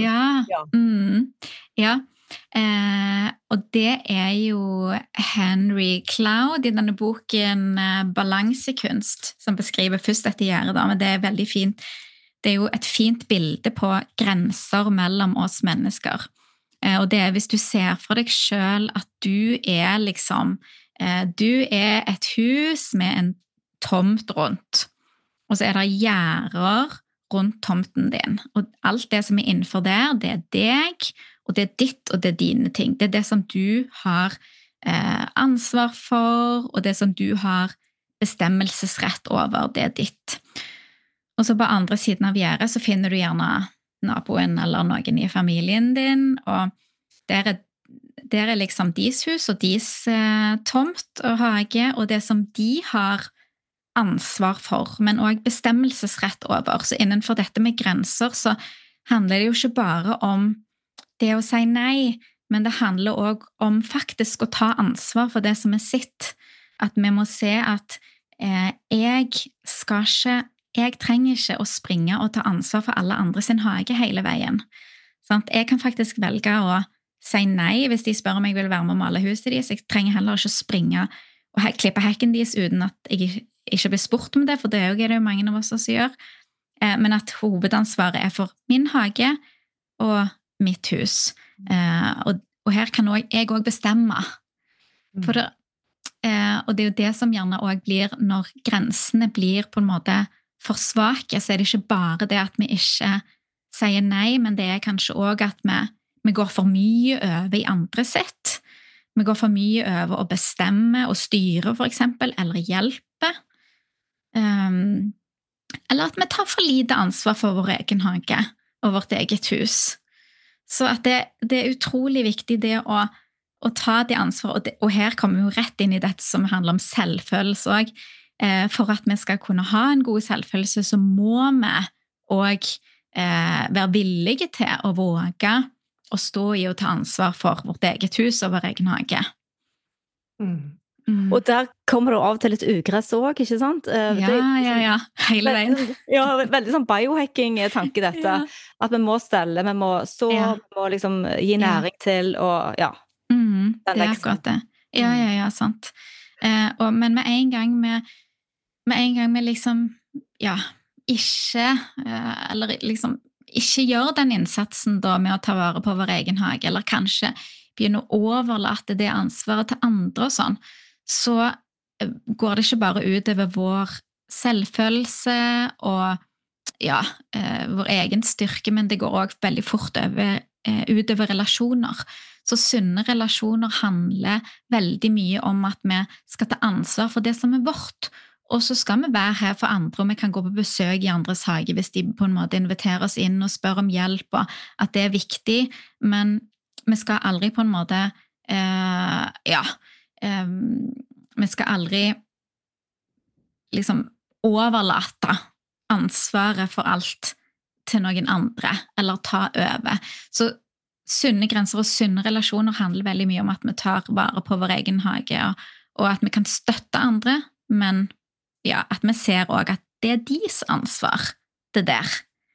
ja. Og det jo Henry Cloud i denne boken Balansekunst, som beskriver først dette gjerdet, men det veldig fint. Det jo et fint bilde på grenser mellom oss mennesker. Og det hvis du ser for deg selv at du liksom, du et hus med en tomt rundt, og så det gjerder rundt tomten din, og alt det som innenfor der, det deg, og det ditt, og det dine ting. Det det som du har ansvar for, og det som du har bestemmelsesrett over, det ditt. Og så på andre siden av gjerdet så finner du gjerne naboen eller noen i familien din, og der liksom deres hus og deres tomt og hage, og det som de har ansvar for, men også bestemmelsesrett over. Så innenfor dette med grenser så handler det jo ikke bare om det å si nei, men det handler også om faktisk å ta ansvar for det som sitt. At vi må se at jeg trenger ikke å springe og ta ansvar for alle andre sin hage hele veien. Sånn, jeg kan faktisk velge å si nei hvis de spør om jeg vil være med å male huset deres. Jeg trenger heller ikke å springe og klippe hekken deres uten at jeg ikke blir spurt om det, for det det jo mange av oss som gjør. Men at hovedansvaret for min hage og mitt hus. Og her kan jeg også bestemme. Og det jo det som gjerne også blir, når grensene blir på en måte for svake, så det ikke bare det at vi ikke sier nei, men det kanskje også at vi går for mye over i andre sett. Vi går for mye over å bestemme og styre, for eksempel, eller hjelpe. Eller at vi tar for lite ansvar for vår egen hage og vårt eget hus. Så at det utrolig viktig det å ta det ansvaret, og her kommer vi jo rett inn i dette som handler om selvfølelse også. For at vi skal kunne ha en god selvfølelse, så må vi også være villige til å våge å stå i og ta ansvar for vårt eget hus og vår egen hage. Og der kommer det av og til litt ugress også, ikke sant? Ja, hele veien. Ja, veldig sånn biohacking-tanke dette. At vi må stelle, vi må så, vi må liksom gi næring til, og ja. Det akkurat det. Ja, sant. Men med en gang vi liksom, ikke, eller liksom, ikke gjør den innsatsen da med å ta vare på vår egen hage, eller kanskje begynne å overlate det ansvaret til andre og sånn, så går det ikke bare ut over vår selvfølelse og vår egen styrke, men det går også veldig fort ut over relasjoner. Så sunne relasjoner handler veldig mye om at vi skal ta ansvar for det som er vårt, og så skal vi være her for andre, og vi kan gå på besøk i andres hage hvis de på en måte inviterer oss inn og spør om hjelp, og at det er viktig, men vi skal aldri på en måte vi skal aldri liksom overlate ansvaret for alt til noen andre, eller ta over. Så sunne grenser og sunne relasjoner handler veldig mye om at vi tar vare på vår egen hage, og at vi kan støtte andre, men at vi ser også at det er deres ansvar, det der.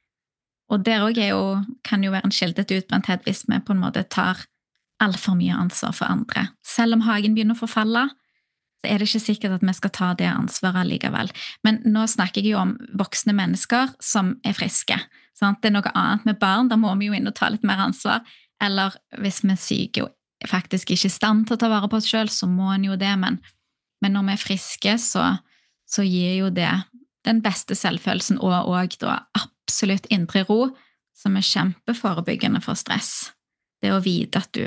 Og der også kan jo være en kilde til utbrenthet hvis vi på en måte tar alt for mye ansvar for andre. Selv om hagen begynner å forfalle, så er det ikke sikkert at vi skal ta det ansvaret likevel. Men nå snakker jeg jo om voksne mennesker som er friske. Sant? Det er noe annet med barn, da må vi jo inn og ta litt mer ansvar. Eller hvis vi er syke og faktisk ikke i stand til å ta vare på oss selv, så må en jo det. Men når vi er friske, så gir jo det den beste selvfølelsen og da absolutt indre ro, som er kjempeforebyggende for stress. Det å vite at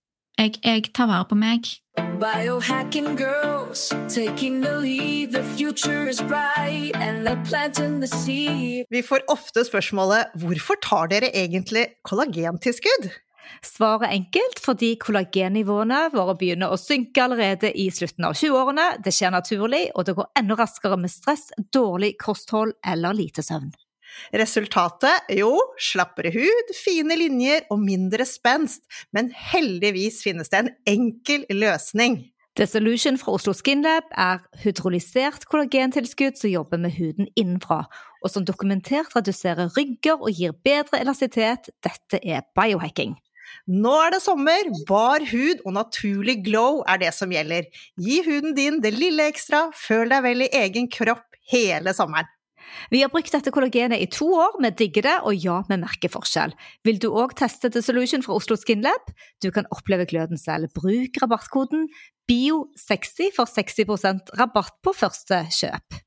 jeg tar vare på meg. Biohacking girls, taking the lead, the future is bright, and they're planting the seed. Vi får ofte spørsmålet, hvorfor tar dere egentlig kollagentilskudd? Svaret er enkelt, fordi kollagennivåene våre begynner å synke allerede i slutten av 20-årene. Det skjer naturlig, og det går enda raskere med stress, dårlig kosthold eller lite søvn. Resultatet? Jo, slappere hud, fine linjer og mindre spenst, men heldigvis finnes det en enkel løsning. The Solution fra Oslo Skin Lab er hydrolysert kollagentilskudd som jobber med huden innenfra, og som dokumentert reduserer rynker og gir bedre elastisitet. Dette er biohacking. Nå er det sommer, bar hud og naturlig glow er det som gjelder. Gi huden din det lille ekstra, føl deg vel i egen kropp hele sommeren. Vi har brukt dette kollagenet i 2 år, vi digger det, og ja, vi merker forskjell. Vil du også teste The Solution fra Oslo Skin Lab? Du kan oppleve gløden selv. Bruk rabattkoden BIO60 for 60% rabatt på første kjøp.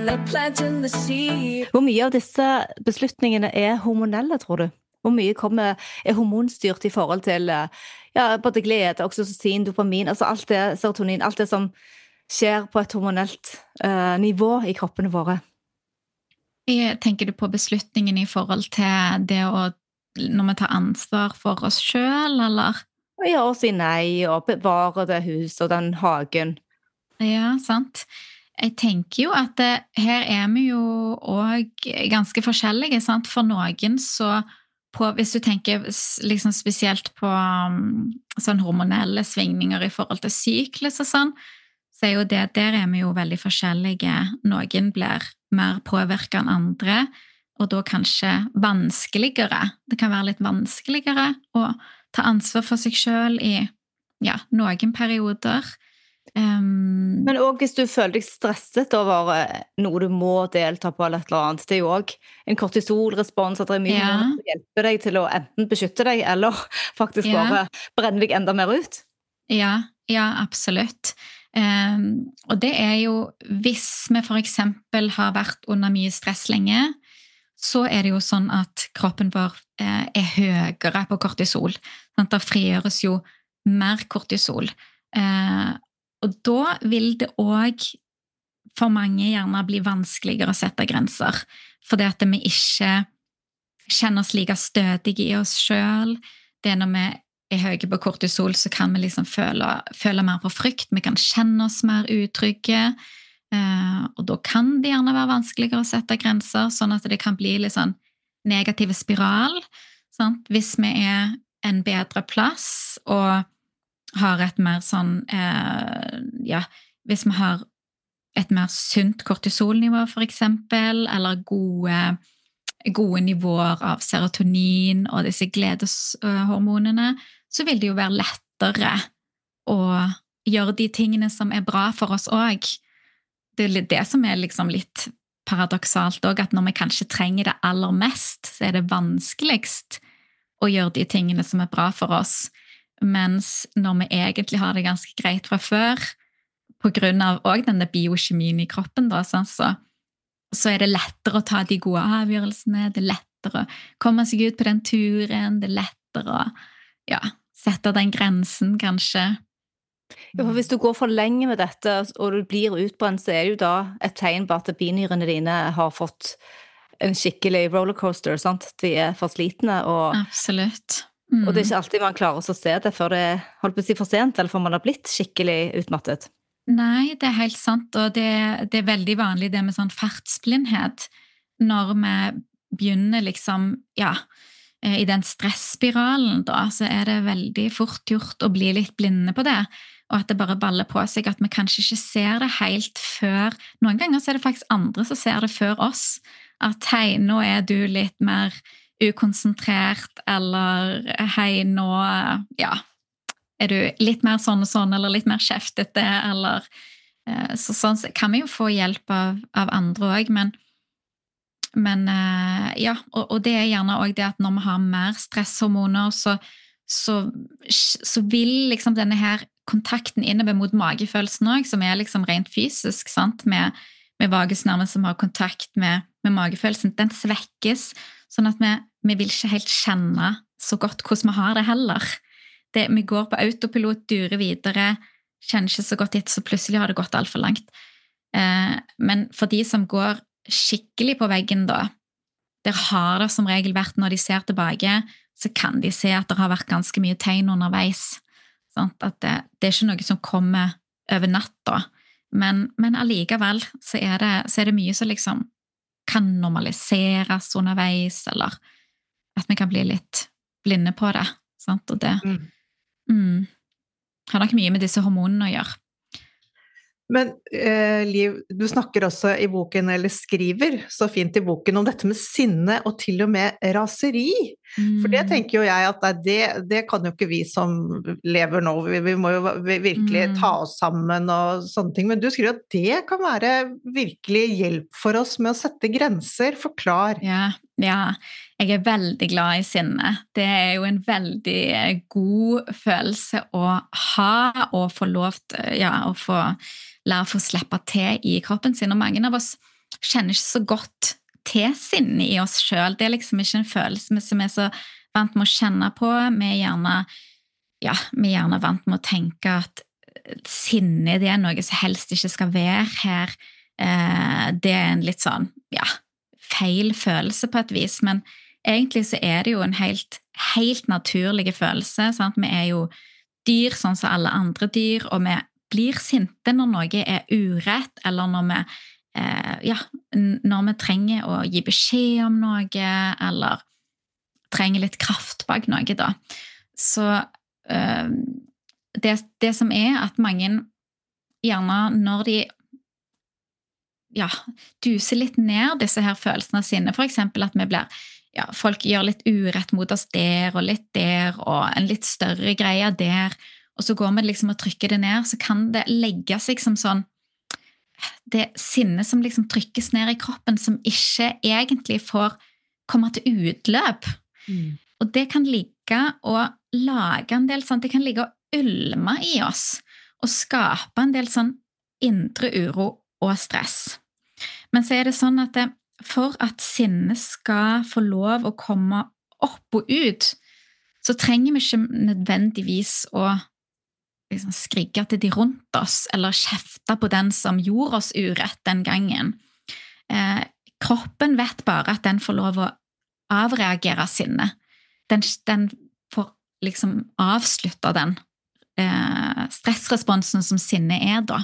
Hvor mye av disse beslutningene er hormonelle, tror du? Hvor mye er hormonstyrt i forhold til både glede, oksytocin, dopamin, altså alt det, serotonin, alt det som skjer på et hormonelt nivå i kroppene våre? Tenker du på beslutningen i forhold til det når vi tar ansvar for oss selv, eller? Ja, å si nei, og bevare det huset og den hagen. Ja, sant. Jeg tenker jo at her er vi jo også ganske forskjellige, sant? For noen så, hvis du tenker liksom spesielt på sånn hormonelle svingninger i forhold til syklus og sånn, så er jo det, der er vi jo veldig forskjellige. Noen blir mer påvirket enn andre, og da kanskje vanskeligere. Det kan være litt vanskeligere å ta ansvar for seg selv i noen perioder. Men også hvis du føler deg stresset over noe du må delta på eller et eller annet, det er jo også en kortisolrespons, at det er mye som hjelper deg til å enten beskytte deg, eller faktisk bare brenne deg enda mer ut. Ja, absolutt. Og det er jo, hvis vi for eksempel har vært under mye stress lenge, så er det jo sånn at kroppen vår er høyere på kortisol. Sånn at det frigjøres jo mer kortisol. Og da vil det også for mange gjerne bli vanskeligere å sette grenser, fordi at vi ikke kjenner oss like stødige i oss selv. Det er når vi er høye på kortisol, så kan vi liksom føle mer på frykt, vi kan kjenne oss mer utrygge, og da kan det gjerne være vanskeligere å sette grenser, sånn at det kan bli litt sånn negativ spiral, sant? Hvis vi er en bedre plass, og har et mer sånn, hvis vi har et mer sunt kortisolnivå for eksempel, eller gode nivåer av serotonin og disse gledeshormonene, så vil det jo være lettere å gjøre de tingene som er bra for oss også. Det er litt det som er liksom litt paradoksalt også, at når vi kanskje trenger det aller mest, så er det vanskeligst å gjøre de tingene som er bra for oss, mens når vi egentlig har det ganske greit fra før, på grunn av også denne biokjemien i kroppen, da, så er det lettere å ta de gode avgjørelsene, det er lettere å komme seg ut på den turen, det er lettere å sette den grensen, kanskje. Ja, for hvis du går for lenge med dette, og du blir utbrent, så er det jo da et tegn på at binyrene dine har fått en skikkelig rollercoaster, sant? De er for slitne, Absolutt. Og det er ikke alltid man klarer å se det før det holdt på å si for sent, eller før man har blitt skikkelig utmattet. Nei, det er helt sant, og det er veldig vanlig det med sånn fartsblindhet. Når vi begynner liksom, i den stressspiralen da, så er det veldig fort gjort å bli litt blinde på det, og at det bare baller på seg, at vi kanskje ikke ser det helt før. Noen ganger så er det faktisk andre som ser det før oss, at hei, nå er du litt mer ukonsentrert, eller hei, nå, er du litt mer sånn og sånn, eller litt mer kjeftete, eller sånn kan vi jo få hjelp av andre også, men og det er gjerne også det at når vi har mer stresshormoner, så vil liksom denne her kontakten innover mot magefølelsen også, som er liksom rent fysisk, sant, med vagusnerven som har kontakt med magefølelsen, den svekkes, sånn at vi vil ikke helt kjenne så godt hvordan vi har det heller. Vi går på autopilot, durer videre, kjenner ikke så godt etter, så plutselig har det gått alt for langt. Men for de som går skikkelig på veggen da, der har det som regel vært når de ser tilbake, så kan de se at det har vært ganske mye tegn underveis. Sant? At det er ikke noe som kommer over natta, men allikevel så er det mye som liksom kan normaliseres underveis, eller at vi kan bli litt blinde på det. Sant? Og det har nok mye med disse hormonene å gjøre. Men Liv, du snakker også i boken, eller skriver så fint i boken, om dette med sinne og til og med raseri. For det tenker jo jeg at det kan jo ikke vi som lever nå, vi må jo virkelig ta oss sammen og sånne ting, men du skriver at det kan være virkelig hjelp for oss med å sette grenser, forklar. Ja, jeg er veldig glad i sinne. Det er jo en veldig god følelse å ha, og få lov til, å få lære å få slippe til i kroppen sin, og mange av oss kjenner ikke så godt til sinne i oss selv. Det er liksom ikke en følelse som er så vant med å kjenne på. Vi er gjerne vant med å tenke at sinne, det er noe som helst ikke skal være her. Det er en litt sånn, feil følelse på et vis, men egentlig så er det jo en helt naturlig følelse, sant? Vi er jo dyr sånn som alle andre dyr, og vi blir sinte når noe er urett, eller når vi trenger å gi beskjed om noe, eller trenger litt kraft bak noe da. Så det som er at mange gjerne når de duser litt ned disse her følelsene sine, for eksempel at vi blir, folk gjør litt urett mot oss der, og en litt større greie der, og så går vi liksom og trykker det ned, så kan det legge seg som sånn, det sinne som liksom trykkes ned i kroppen, som ikke egentlig får komme til utløp. Og det kan ligge og lage en del sånn, det kan ligge og ulme i oss, og skape en del sånn indre uro og stress. Men så er det sånn at for at sinne skal få lov å komme opp og ut, så trenger vi ikke nødvendigvis å liksom skrike til de rundt oss, eller kjefte på den som gjorde oss urett den gangen. Kroppen vet bare at den får lov å avreagere sinne. Den får liksom avslutte den stressresponsen som sinne er da.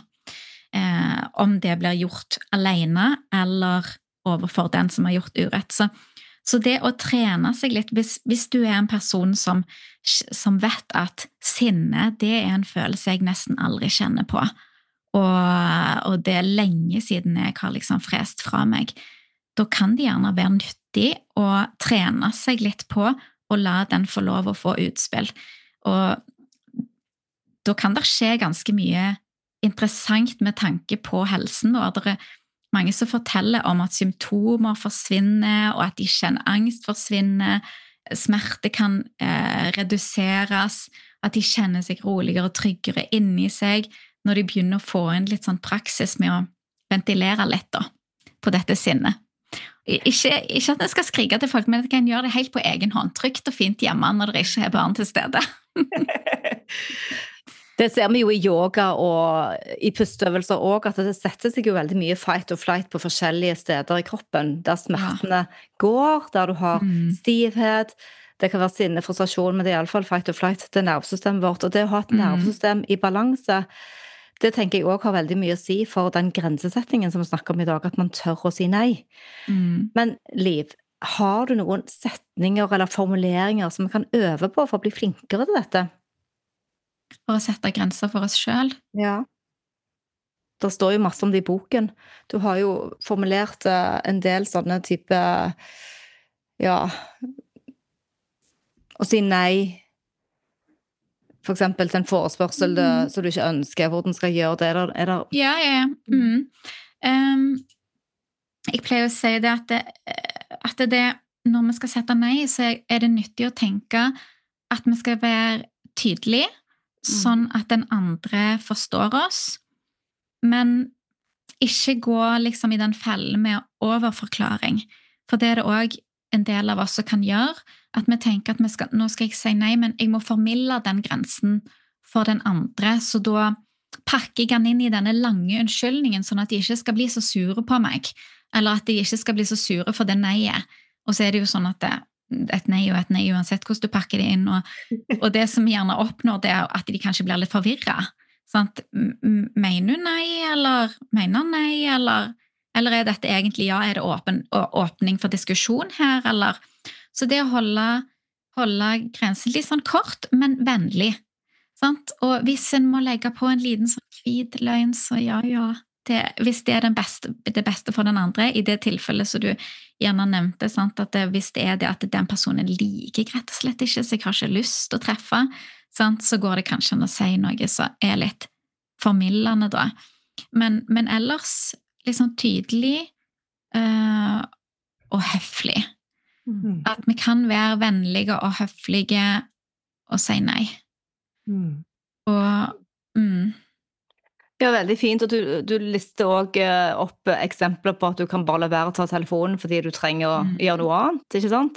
Om det blir gjort alene, eller overfor den som har gjort urett. Så det å trene seg litt, hvis du en person som vet at sinne, det en følelse jeg nesten aldri kjenner på, og det lenge siden jeg har liksom frest fra meg, da kan det gjerne være nyttig å trene seg litt på og la den få lov å få utspill. Og da kan det skje ganske mye interessant med tanke på helsen, og det mange som forteller om at symptomer forsvinner, og at de kjenner angst forsvinner, smerte kan reduseres, at de kjenner seg roligere og tryggere inni seg, når de begynner å få en litt sånn praksis med å ventilere litt da, på dette sinnet. Ikke at jeg skal skrike til folk, men jeg kan gjøre det helt på egen hånd, trygt og fint hjemme når det ikke barn til stede. Det ser vi jo i yoga og i pusteøvelser også, at det setter seg jo veldig mye fight og flight på forskjellige steder i kroppen, der smertene går, der du har stivhet, det kan være sinne, frustrasjon, men det er i alle fall fight og flight, det er nervesystemet vårt, og det å ha et nervesystem i balanse, det tenker jeg også har veldig mye å si for den grensesettingen som vi snakker om i dag, at man tør å si nei. Men Liv, har du noen setninger eller formuleringer som vi kan øve på for å bli flinkere til dette? For å sette grenser for oss selv. Ja. Det står jo masse om det i boken. Du har jo formulert en del sånne type, ja, å si nei, for eksempel til en forespørsel som du ikke ønsker, hvordan skal jeg gjøre det? Er det... Ja. Jeg pleier å si det at det, når vi skal sette nei, så er det nyttig å tenke at vi skal være tydelige, sånn at den andre forstår oss, men ikke gå liksom i den fellen med overforklaring, for det er det også en del av oss som kan gjøre, at vi tenker at nå skal jeg si nei, men jeg må formidle den grensen for den andre, så da pakker jeg den inn i denne lange unnskyldningen, sånn at de ikke skal bli så sure på meg, eller at de ikke skal bli så sure for det neiet, og så er det jo sånn at et nei og et nei, uansett hvordan du pakker det inn, og det som gjerne oppnår det er at de kanskje blir litt forvirret. Sant? Mener du nei, eller mener nei, eller er dette egentlig ja, er det åpning for diskusjon her, eller? Så det å holde grensen litt sånn kort, men vennlig. Sant? Og hvis en må legge på en liten sånn hvit løgn, så ja, hvis det er det beste for den andre, i det tilfellet som du gjerne nevnte, sant? At hvis det er det at den personen liker rett og slett ikke, så jeg har ikke lyst til å treffe, sant? Så går det kanskje an å si noe som er litt formildende da. Men ellers liksom tydelig og høflig. At vi kan være vennlige og høflige og si nei. Ja, veldig fint, og du lister også opp eksempler på at du kan bare la være å ta telefonen fordi du trenger å gjøre noe annet, ikke sant?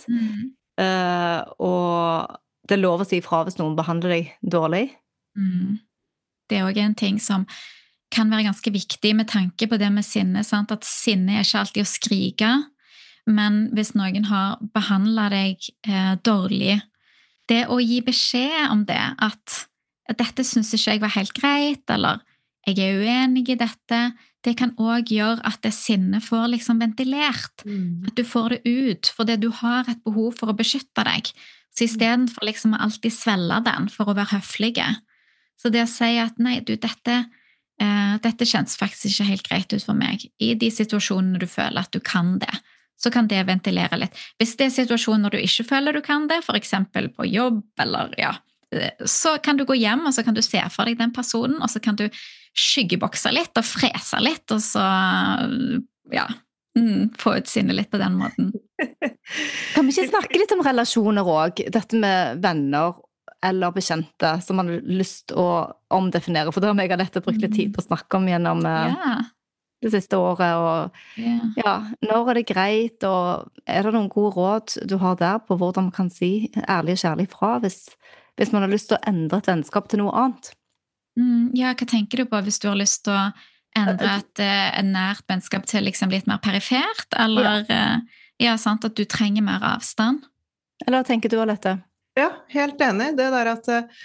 Og det er lov å si ifra hvis noen behandler deg dårlig. Det er også en ting som kan være ganske viktig med tanke på det med sinne, sant? At sinne er ikke alltid å skrike, men hvis noen har behandlet deg dårlig, det å gi beskjed om det, at dette synes ikke jeg var helt greit, eller jeg er uenig i dette, det kan også gjøre at det sinnet får liksom ventilert, at du får det ut, fordi du har et behov for å beskytte deg. Så i stedet for liksom å alltid svelle den for å være høflige. Så det å si at nei, dette kjennes faktisk ikke helt greit ut for meg. I de situasjonene du føler at du kan det, så kan det ventilere litt. Hvis det er situasjoner når du ikke føler du kan det, for eksempel på jobb, eller så kan du gå hjem, og så kan du se for deg den personen, og så kan du skyggebokse litt og frese litt, og så få ut sinnet litt på den måten. Kan vi ikke snakke litt om relasjoner også? Dette med venner eller bekjente som man har lyst til å omdefinere, for det har jeg nettopp brukt litt tid på å snakke om gjennom det siste året, og når er det greit, og er det noen gode råd du har der på hvordan man kan si ærlig og kjærlig fra hvis man har lyst til å endre et vennskap til noe annet? Hva tenker du på hvis du har lyst til å endre et nært vennskap til liksom litt mer perifert, eller sant, at du trenger mer avstand? Eller hva tenker du om dette? Ja, helt enig. Det der at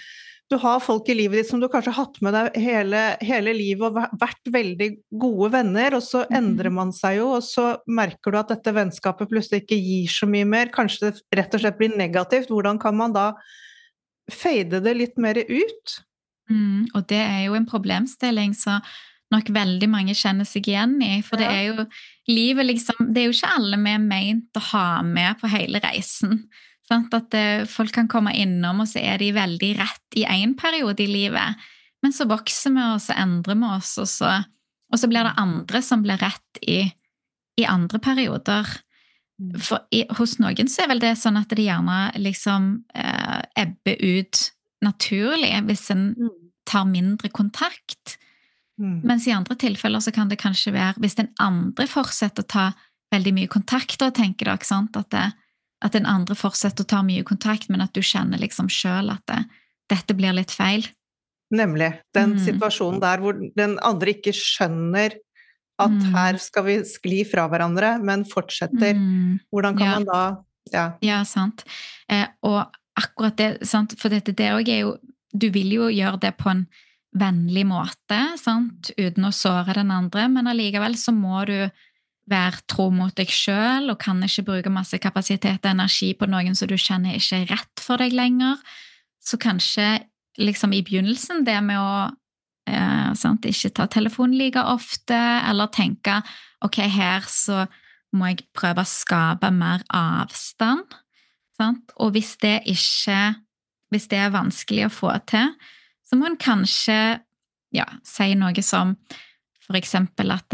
du har folk i livet ditt som du kanskje har hatt med deg hele livet og vært veldig gode venner, og så endrer man seg jo, og så merker du at dette vennskapet plutselig ikke gir så mye mer, kanskje det rett og slett blir negativt. Hvordan kan man da fade det litt mer ut? Og det jo en problemstilling, så nok veldig mange kjenner seg igjen i, for det jo livet liksom, det jo ikke alle vi ment å ha med på hele reisen. Sant? At folk kan komme innom, og så de veldig rett i en periode i livet, men så vokser vi, og så endrer vi oss, og så blir det andre som blir rett i andre perioder. For hos noen så vel det sånn at det gjerne liksom ebber ut naturlig, hvis en tar mindre kontakt. Mens i andre tilfeller så kan det kanskje være, hvis den andre fortsetter å ta veldig mye kontakt, og tenker da, ikke sant, at den andre fortsetter å ta mye kontakt, men at du kjenner liksom selv at dette blir litt feil. Nemlig, den situasjonen der hvor den andre ikke skjønner at her skal vi skli fra hverandre, men fortsetter. Hvordan kan man da... Ja, sant. Og akkurat det, sant? For det også jo, du vil jo gjøre det på en vennlig måte, sant? Uten å såre den andre, men allikevel så må du være tro mot deg selv, og kan ikke bruke masse kapasitet og energi på noen som du kjenner ikke rett for deg lenger. Så kanskje liksom i begynnelsen det med å sant, ikke ta telefonen like ofte, eller tenke, ok, her så må jeg prøve å skape mer avstand. Sant? Og hvis det vanskelig å få til, så må en kanskje si noe som for eksempel at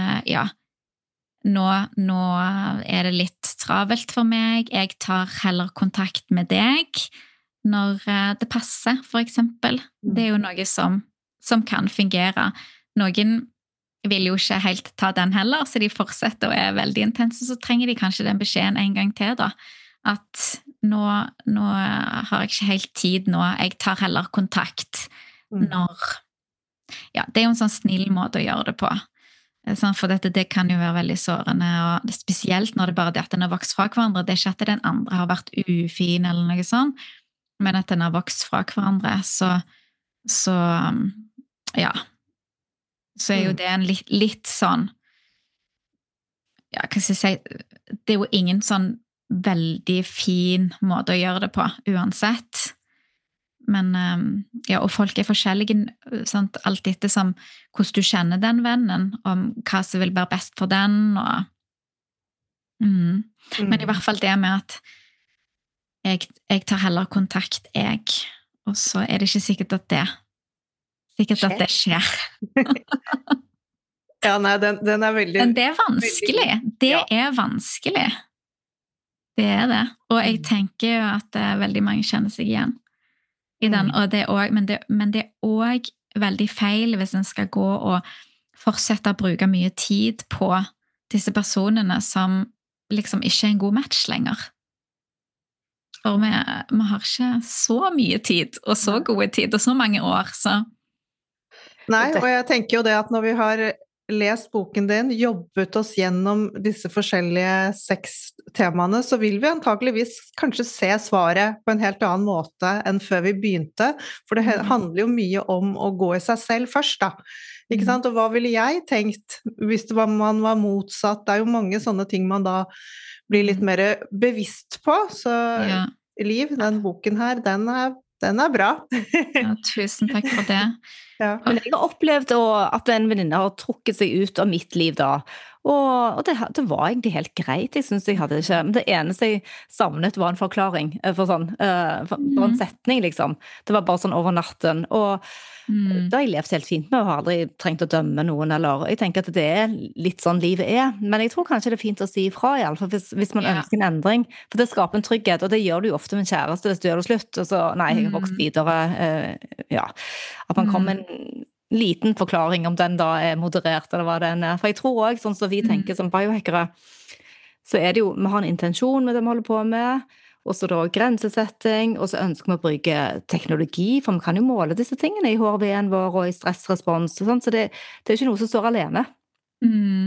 nå det litt travelt for meg, jeg tar heller kontakt med deg når det passer, for eksempel. Det jo noe som kan fungere. Noen vil jo ikke helt ta den heller, så de fortsetter og veldig intense, så trenger de kanskje den beskjeden en gang til da, at nå har jeg ikke helt tid nå, jeg tar heller kontakt når... Ja, det jo en sånn snill måte å gjøre det på. For det kan jo være veldig sårende, og spesielt når det bare at den har vokst fra hverandre. Det ikke at den andre har vært ufin eller noe sånt, men at den har vokst fra hverandre, så jo det en litt sånn, hva skal jeg si, det jo ingen sånn veldig fin måte å gjøre det på, uansett. Men, og folk forskjellige, sant? Alt etter som hvordan du kjenner den vennen, om hva som vil være best for den, og men i hvert fall det med at jeg tar heller kontakt, og så det ikke sikkert at det skjer. Ja, nei, den veldig... Men det vanskelig. Det vanskelig. Det det. Og jeg tenker jo at veldig mange kjenner seg igjen i den, og men det også veldig feil hvis en skal gå og fortsette å bruke mye tid på disse personene som liksom ikke en god match lenger. For vi har ikke så mye tid, og så gode tid, og så mange år, så... Nei, og jeg tenker jo det at når vi har lest boken din, jobbet oss gjennom disse forskjellige 6 temaene, så vil vi antageligvis kanskje se svaret på en helt annen måte enn før vi begynte, for det handler jo mye om å gå i seg selv først da, ikke sant? Og hva ville jeg tenkt hvis man var motsatt? Det jo mange sånne ting man da blir litt mer bevisst på, så Liv, den boken her, den bra. Ja, tusen takk for det. Ja. Men jeg har opplevd at en venninne har trukket seg ut av mitt liv da, og det var egentlig helt greit. Jeg synes jeg hadde ikke, men det eneste jeg savnet var en forklaring for en setning liksom. Det var bare sånn over natten, og da har jeg levd helt fint med, og har aldri trengt å dømme noen, eller jeg tenker at det litt sånn livet men jeg tror kanskje det fint å si ifra i alle fall, hvis man ønsker en endring, for det skaper en trygghet, og det gjør du jo ofte med en kjæreste hvis du gjør det slutt, og så, nei, jeg har vokst videre, at man kommer med en liten forklaring om den da moderert, eller hva den for jeg tror også, sånn som vi tenker som biohackere, så det jo, vi har en intensjon med det vi holder på med, og så da grensesetting, og så ønsker vi å bruke teknologi, for vi kan jo måle disse tingene i HRV-en vår, og i stressrespons, og sånn, så det jo ikke noe som står alene.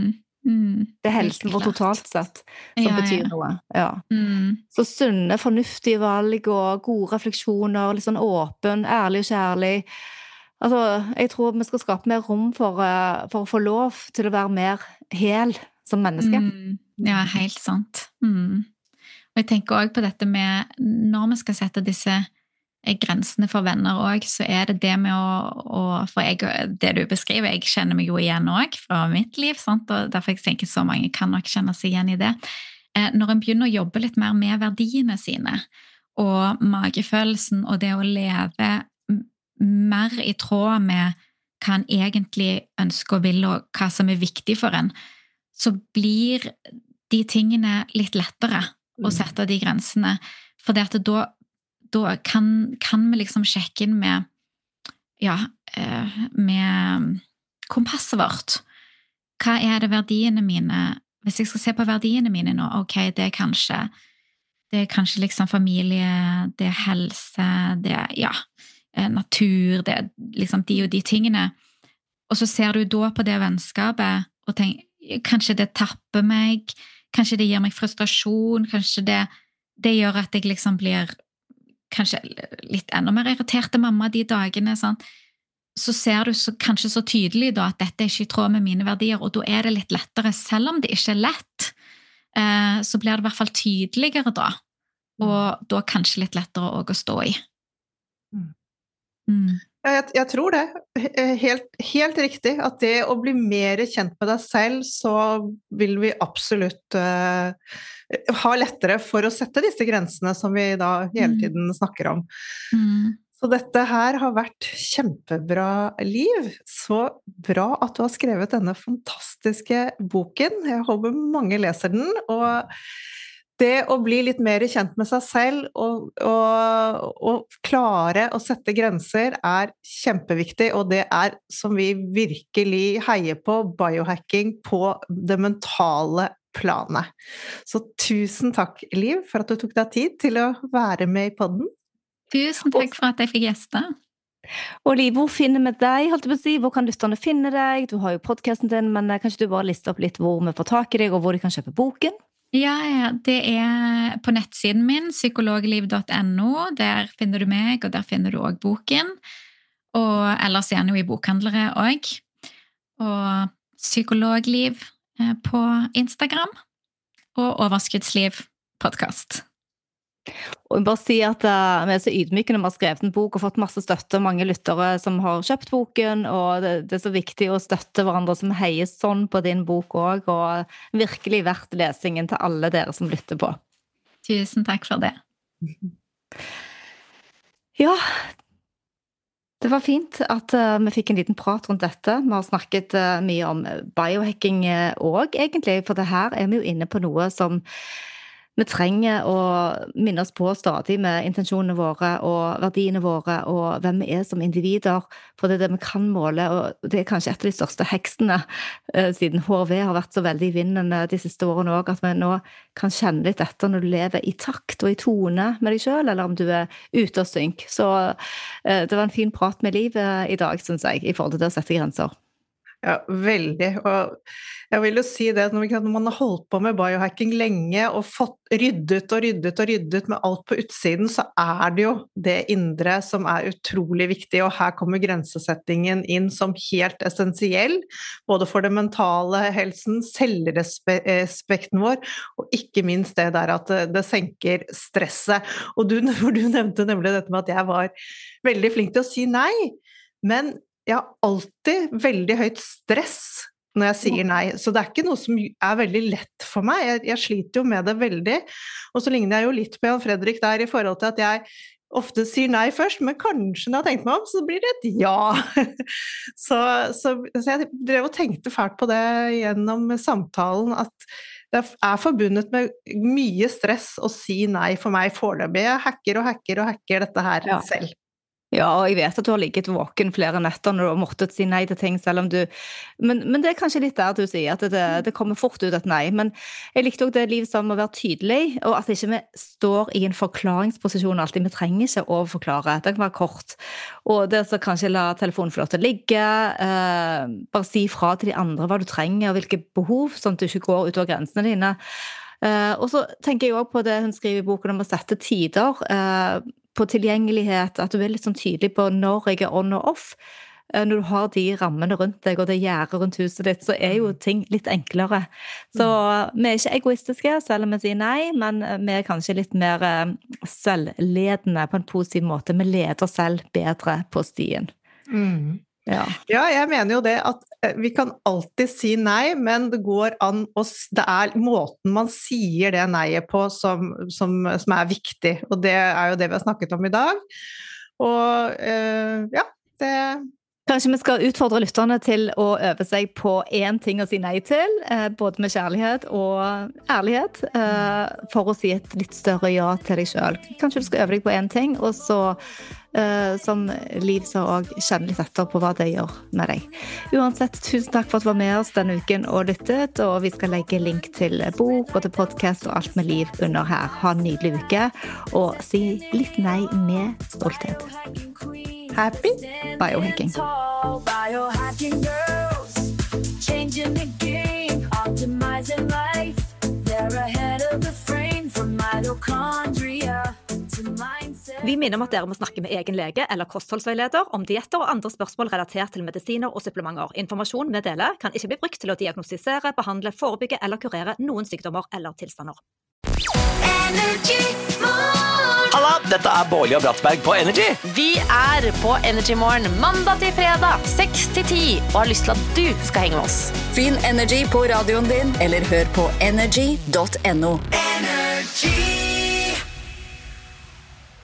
Det helsen vår totalt sett som betyr noe. Ja. Så sunne, fornuftige valg og gode refleksjoner, litt sånn åpen, ærlig og kjærlig. Altså, jeg tror vi skal skape mer rom for å få lov til å være mer hel som menneske. Ja, helt sant. Og jeg tenker også på dette med, når vi skal sette disse grensene for venner også, så det med det du beskriver, jeg kjenner meg jo igjen også fra mitt liv, sant? Og derfor jeg tenker så mange kan nok kjenne seg igjen i det. Når en begynner å jobbe litt mer med verdiene sine, og magefølelsen, og det å leve mer i tråd med hva en egentlig ønsker og vil, og hva som viktig for en, så blir de tingene litt lettere å sette de grensene. For det at da kan vi liksom sjekke inn med kompasset vårt. Hva det verdiene mine? Hvis jeg skal se på verdiene mine nå, ok, det er kanskje liksom familie, det helse, det natur, det liksom de og de tingene. Og så ser du da på det vennskapet og tenker, kanskje det tapper meg, kanskje det gir meg frustrasjon, kanskje det gjør at jeg liksom blir kanskje litt enda mer irritert til mamma de dagene, sant? Så ser du kanskje så tydelig da at dette ikke i tråd med mine verdier, og da det litt lettere, selv om det ikke lett, så blir det i hvert fall tydeligere da, og da kanskje litt lettere å stå i. Jeg tror det. Helt riktig, at det å bli mer kjent med deg selv, så vil vi absolutt ha lettere for å sette disse grensene som vi da hele tiden snakker om. Så dette her har vært kjempebra, Liv. Så bra at du har skrevet denne fantastiske boken. Jeg håper mange leser den, og det å bli litt mer kjent med seg selv og klare å sette grenser kjempeviktig, og det som vi virkelig heier på, biohacking på det mentale planet. Så tusen takk, Liv, for at du tok deg tid til å være med i podden. Tusen takk for at jeg fikk gjeste. Og Liv, hvor finner vi deg, holdt jeg på å si? Hvor kan lytterne finne deg? Du har jo podcasten din, men kanskje du bare lister opp litt hvor vi får tak i deg, og hvor de kan kjøpe boken? Ja, det på nettsiden min, psykologliv.no, der finner du meg, og der finner du også boken, og ellers den jo i bokhandlere også, og Psykologliv på Instagram, og Overskuddsliv podcast. Og jeg bare si at vi så ydmyke når vi har skrevet en bok og fått masse støtte, mange lyttere som har kjøpt boken, og det så viktig å støtte hverandre som heier sånn på din bok også, og virkelig verdt lesingen til alle dere som lytter på. Tusen takk for det. Ja, det var fint at vi fikk en liten prat rundt dette. Vi har snakket mye om biohacking også, egentlig, for det her vi jo inne på noe som vi trenger å minne oss på stadig med intensjonene våre og verdiene våre og hvem vi som individer, for det vi kan måle, og det kanskje et av de største heksene siden HRV har vært så veldig i vinden de siste årene også, at vi nå kan kjenne litt etter når du lever i takt og i tone med deg selv, eller om du ute og synk. Så det var en fin prat med Liv i dag, synes jeg, i forhold til det å sette grenser. Ja, veldig. Og jeg vil jo si det, når man har holdt på med biohacking lenge og fått ryddet med alt på utsiden, så det jo det indre som utrolig viktig, og her kommer grensesettingen inn som helt essensiell, både for det mentale helsen, selvrespekten vår, og ikke minst det der at det senker stresset. Og du nevnte nemlig dette med at jeg var veldig flink til å si nei, men jeg har alltid veldig høyt stress når jeg sier nei, så det ikke noe som veldig lett for meg. Jeg sliter jo med det veldig, og så ligner jeg jo litt på Jan Fredrik der i forhold til at jeg ofte sier nei først, men kanskje når jeg har tenkt meg om, så blir det et ja. Så jeg drev og tenkte fælt på det gjennom samtalen, at det forbundet med mye stress å si nei for meg foreløpig. Jeg hacker dette her selv. Ja, og jeg vet at du har ligget våken flere netter når du har måttet si nei til ting, selv om du... Men det kanskje litt der du sier, at det kommer fort ut et nei. Men jeg likte også det livet sammen å være tydelig, og at ikke vi står i en forklaringsposisjon alltid. Vi trenger ikke å forklare, det kan være kort. Og det så kanskje la telefonen få lov til å ligge, bare si fra til de andre hva du trenger, og hvilke behov, sånn at du ikke går utover grensene dine. Og så tenker jeg også på det hun skriver i boken om å sette tider, på tilgjengelighet, at du litt sånn tydelig på når jeg on og off. Når du har de rammene rundt deg, og det gjerdet rundt huset ditt, så jo ting litt enklere. Så vi ikke egoistiske, selv om vi sier nei, men vi kanskje litt mer selvledende på en positiv måte. Vi leder selv bedre på stien. Ja, jeg mener jo det at vi kan alltid si nei, men det går an det måten man sier det neiet på som viktig, og det jo det vi har snakket om i dag. Og det... Kanskje vi skal utfordre lytterne til å øve seg på en ting å si nei til, både med kjærlighet og ærlighet, for å si et litt større ja til deg selv. Kanskje du skal øve deg på en ting, og så som Liv så også kjenne litt etter på hva det gjør med deg. Uansett, tusen takk for at du var med oss denne uken og lyttet, og vi skal legge link til bok og til podcast og alt med Liv under her. Ha en nydelig uke, og si litt nei med stolthet. Happy biohacking. Biohacking girls, changing the game, optimizing life. They're ahead of the frame from mitochondria to mindset. Vi minner om at dere må snakke med egen lege eller kostholdsveileder om dietter og andre spørsmål relatert til medisiner og supplementer. Informasjon vi deler kan ikke bli brukt til å diagnostisere, behandle, forebygge eller kurere noen sykdommer eller tilstander. Halla, dette Bårli og Brattberg på Energy. Vi på Energy Morgen mandag til fredag 6-10 og har lyst til at du skal henge med oss. Finn Energy på radioen din, eller hør på energy.no. Energy.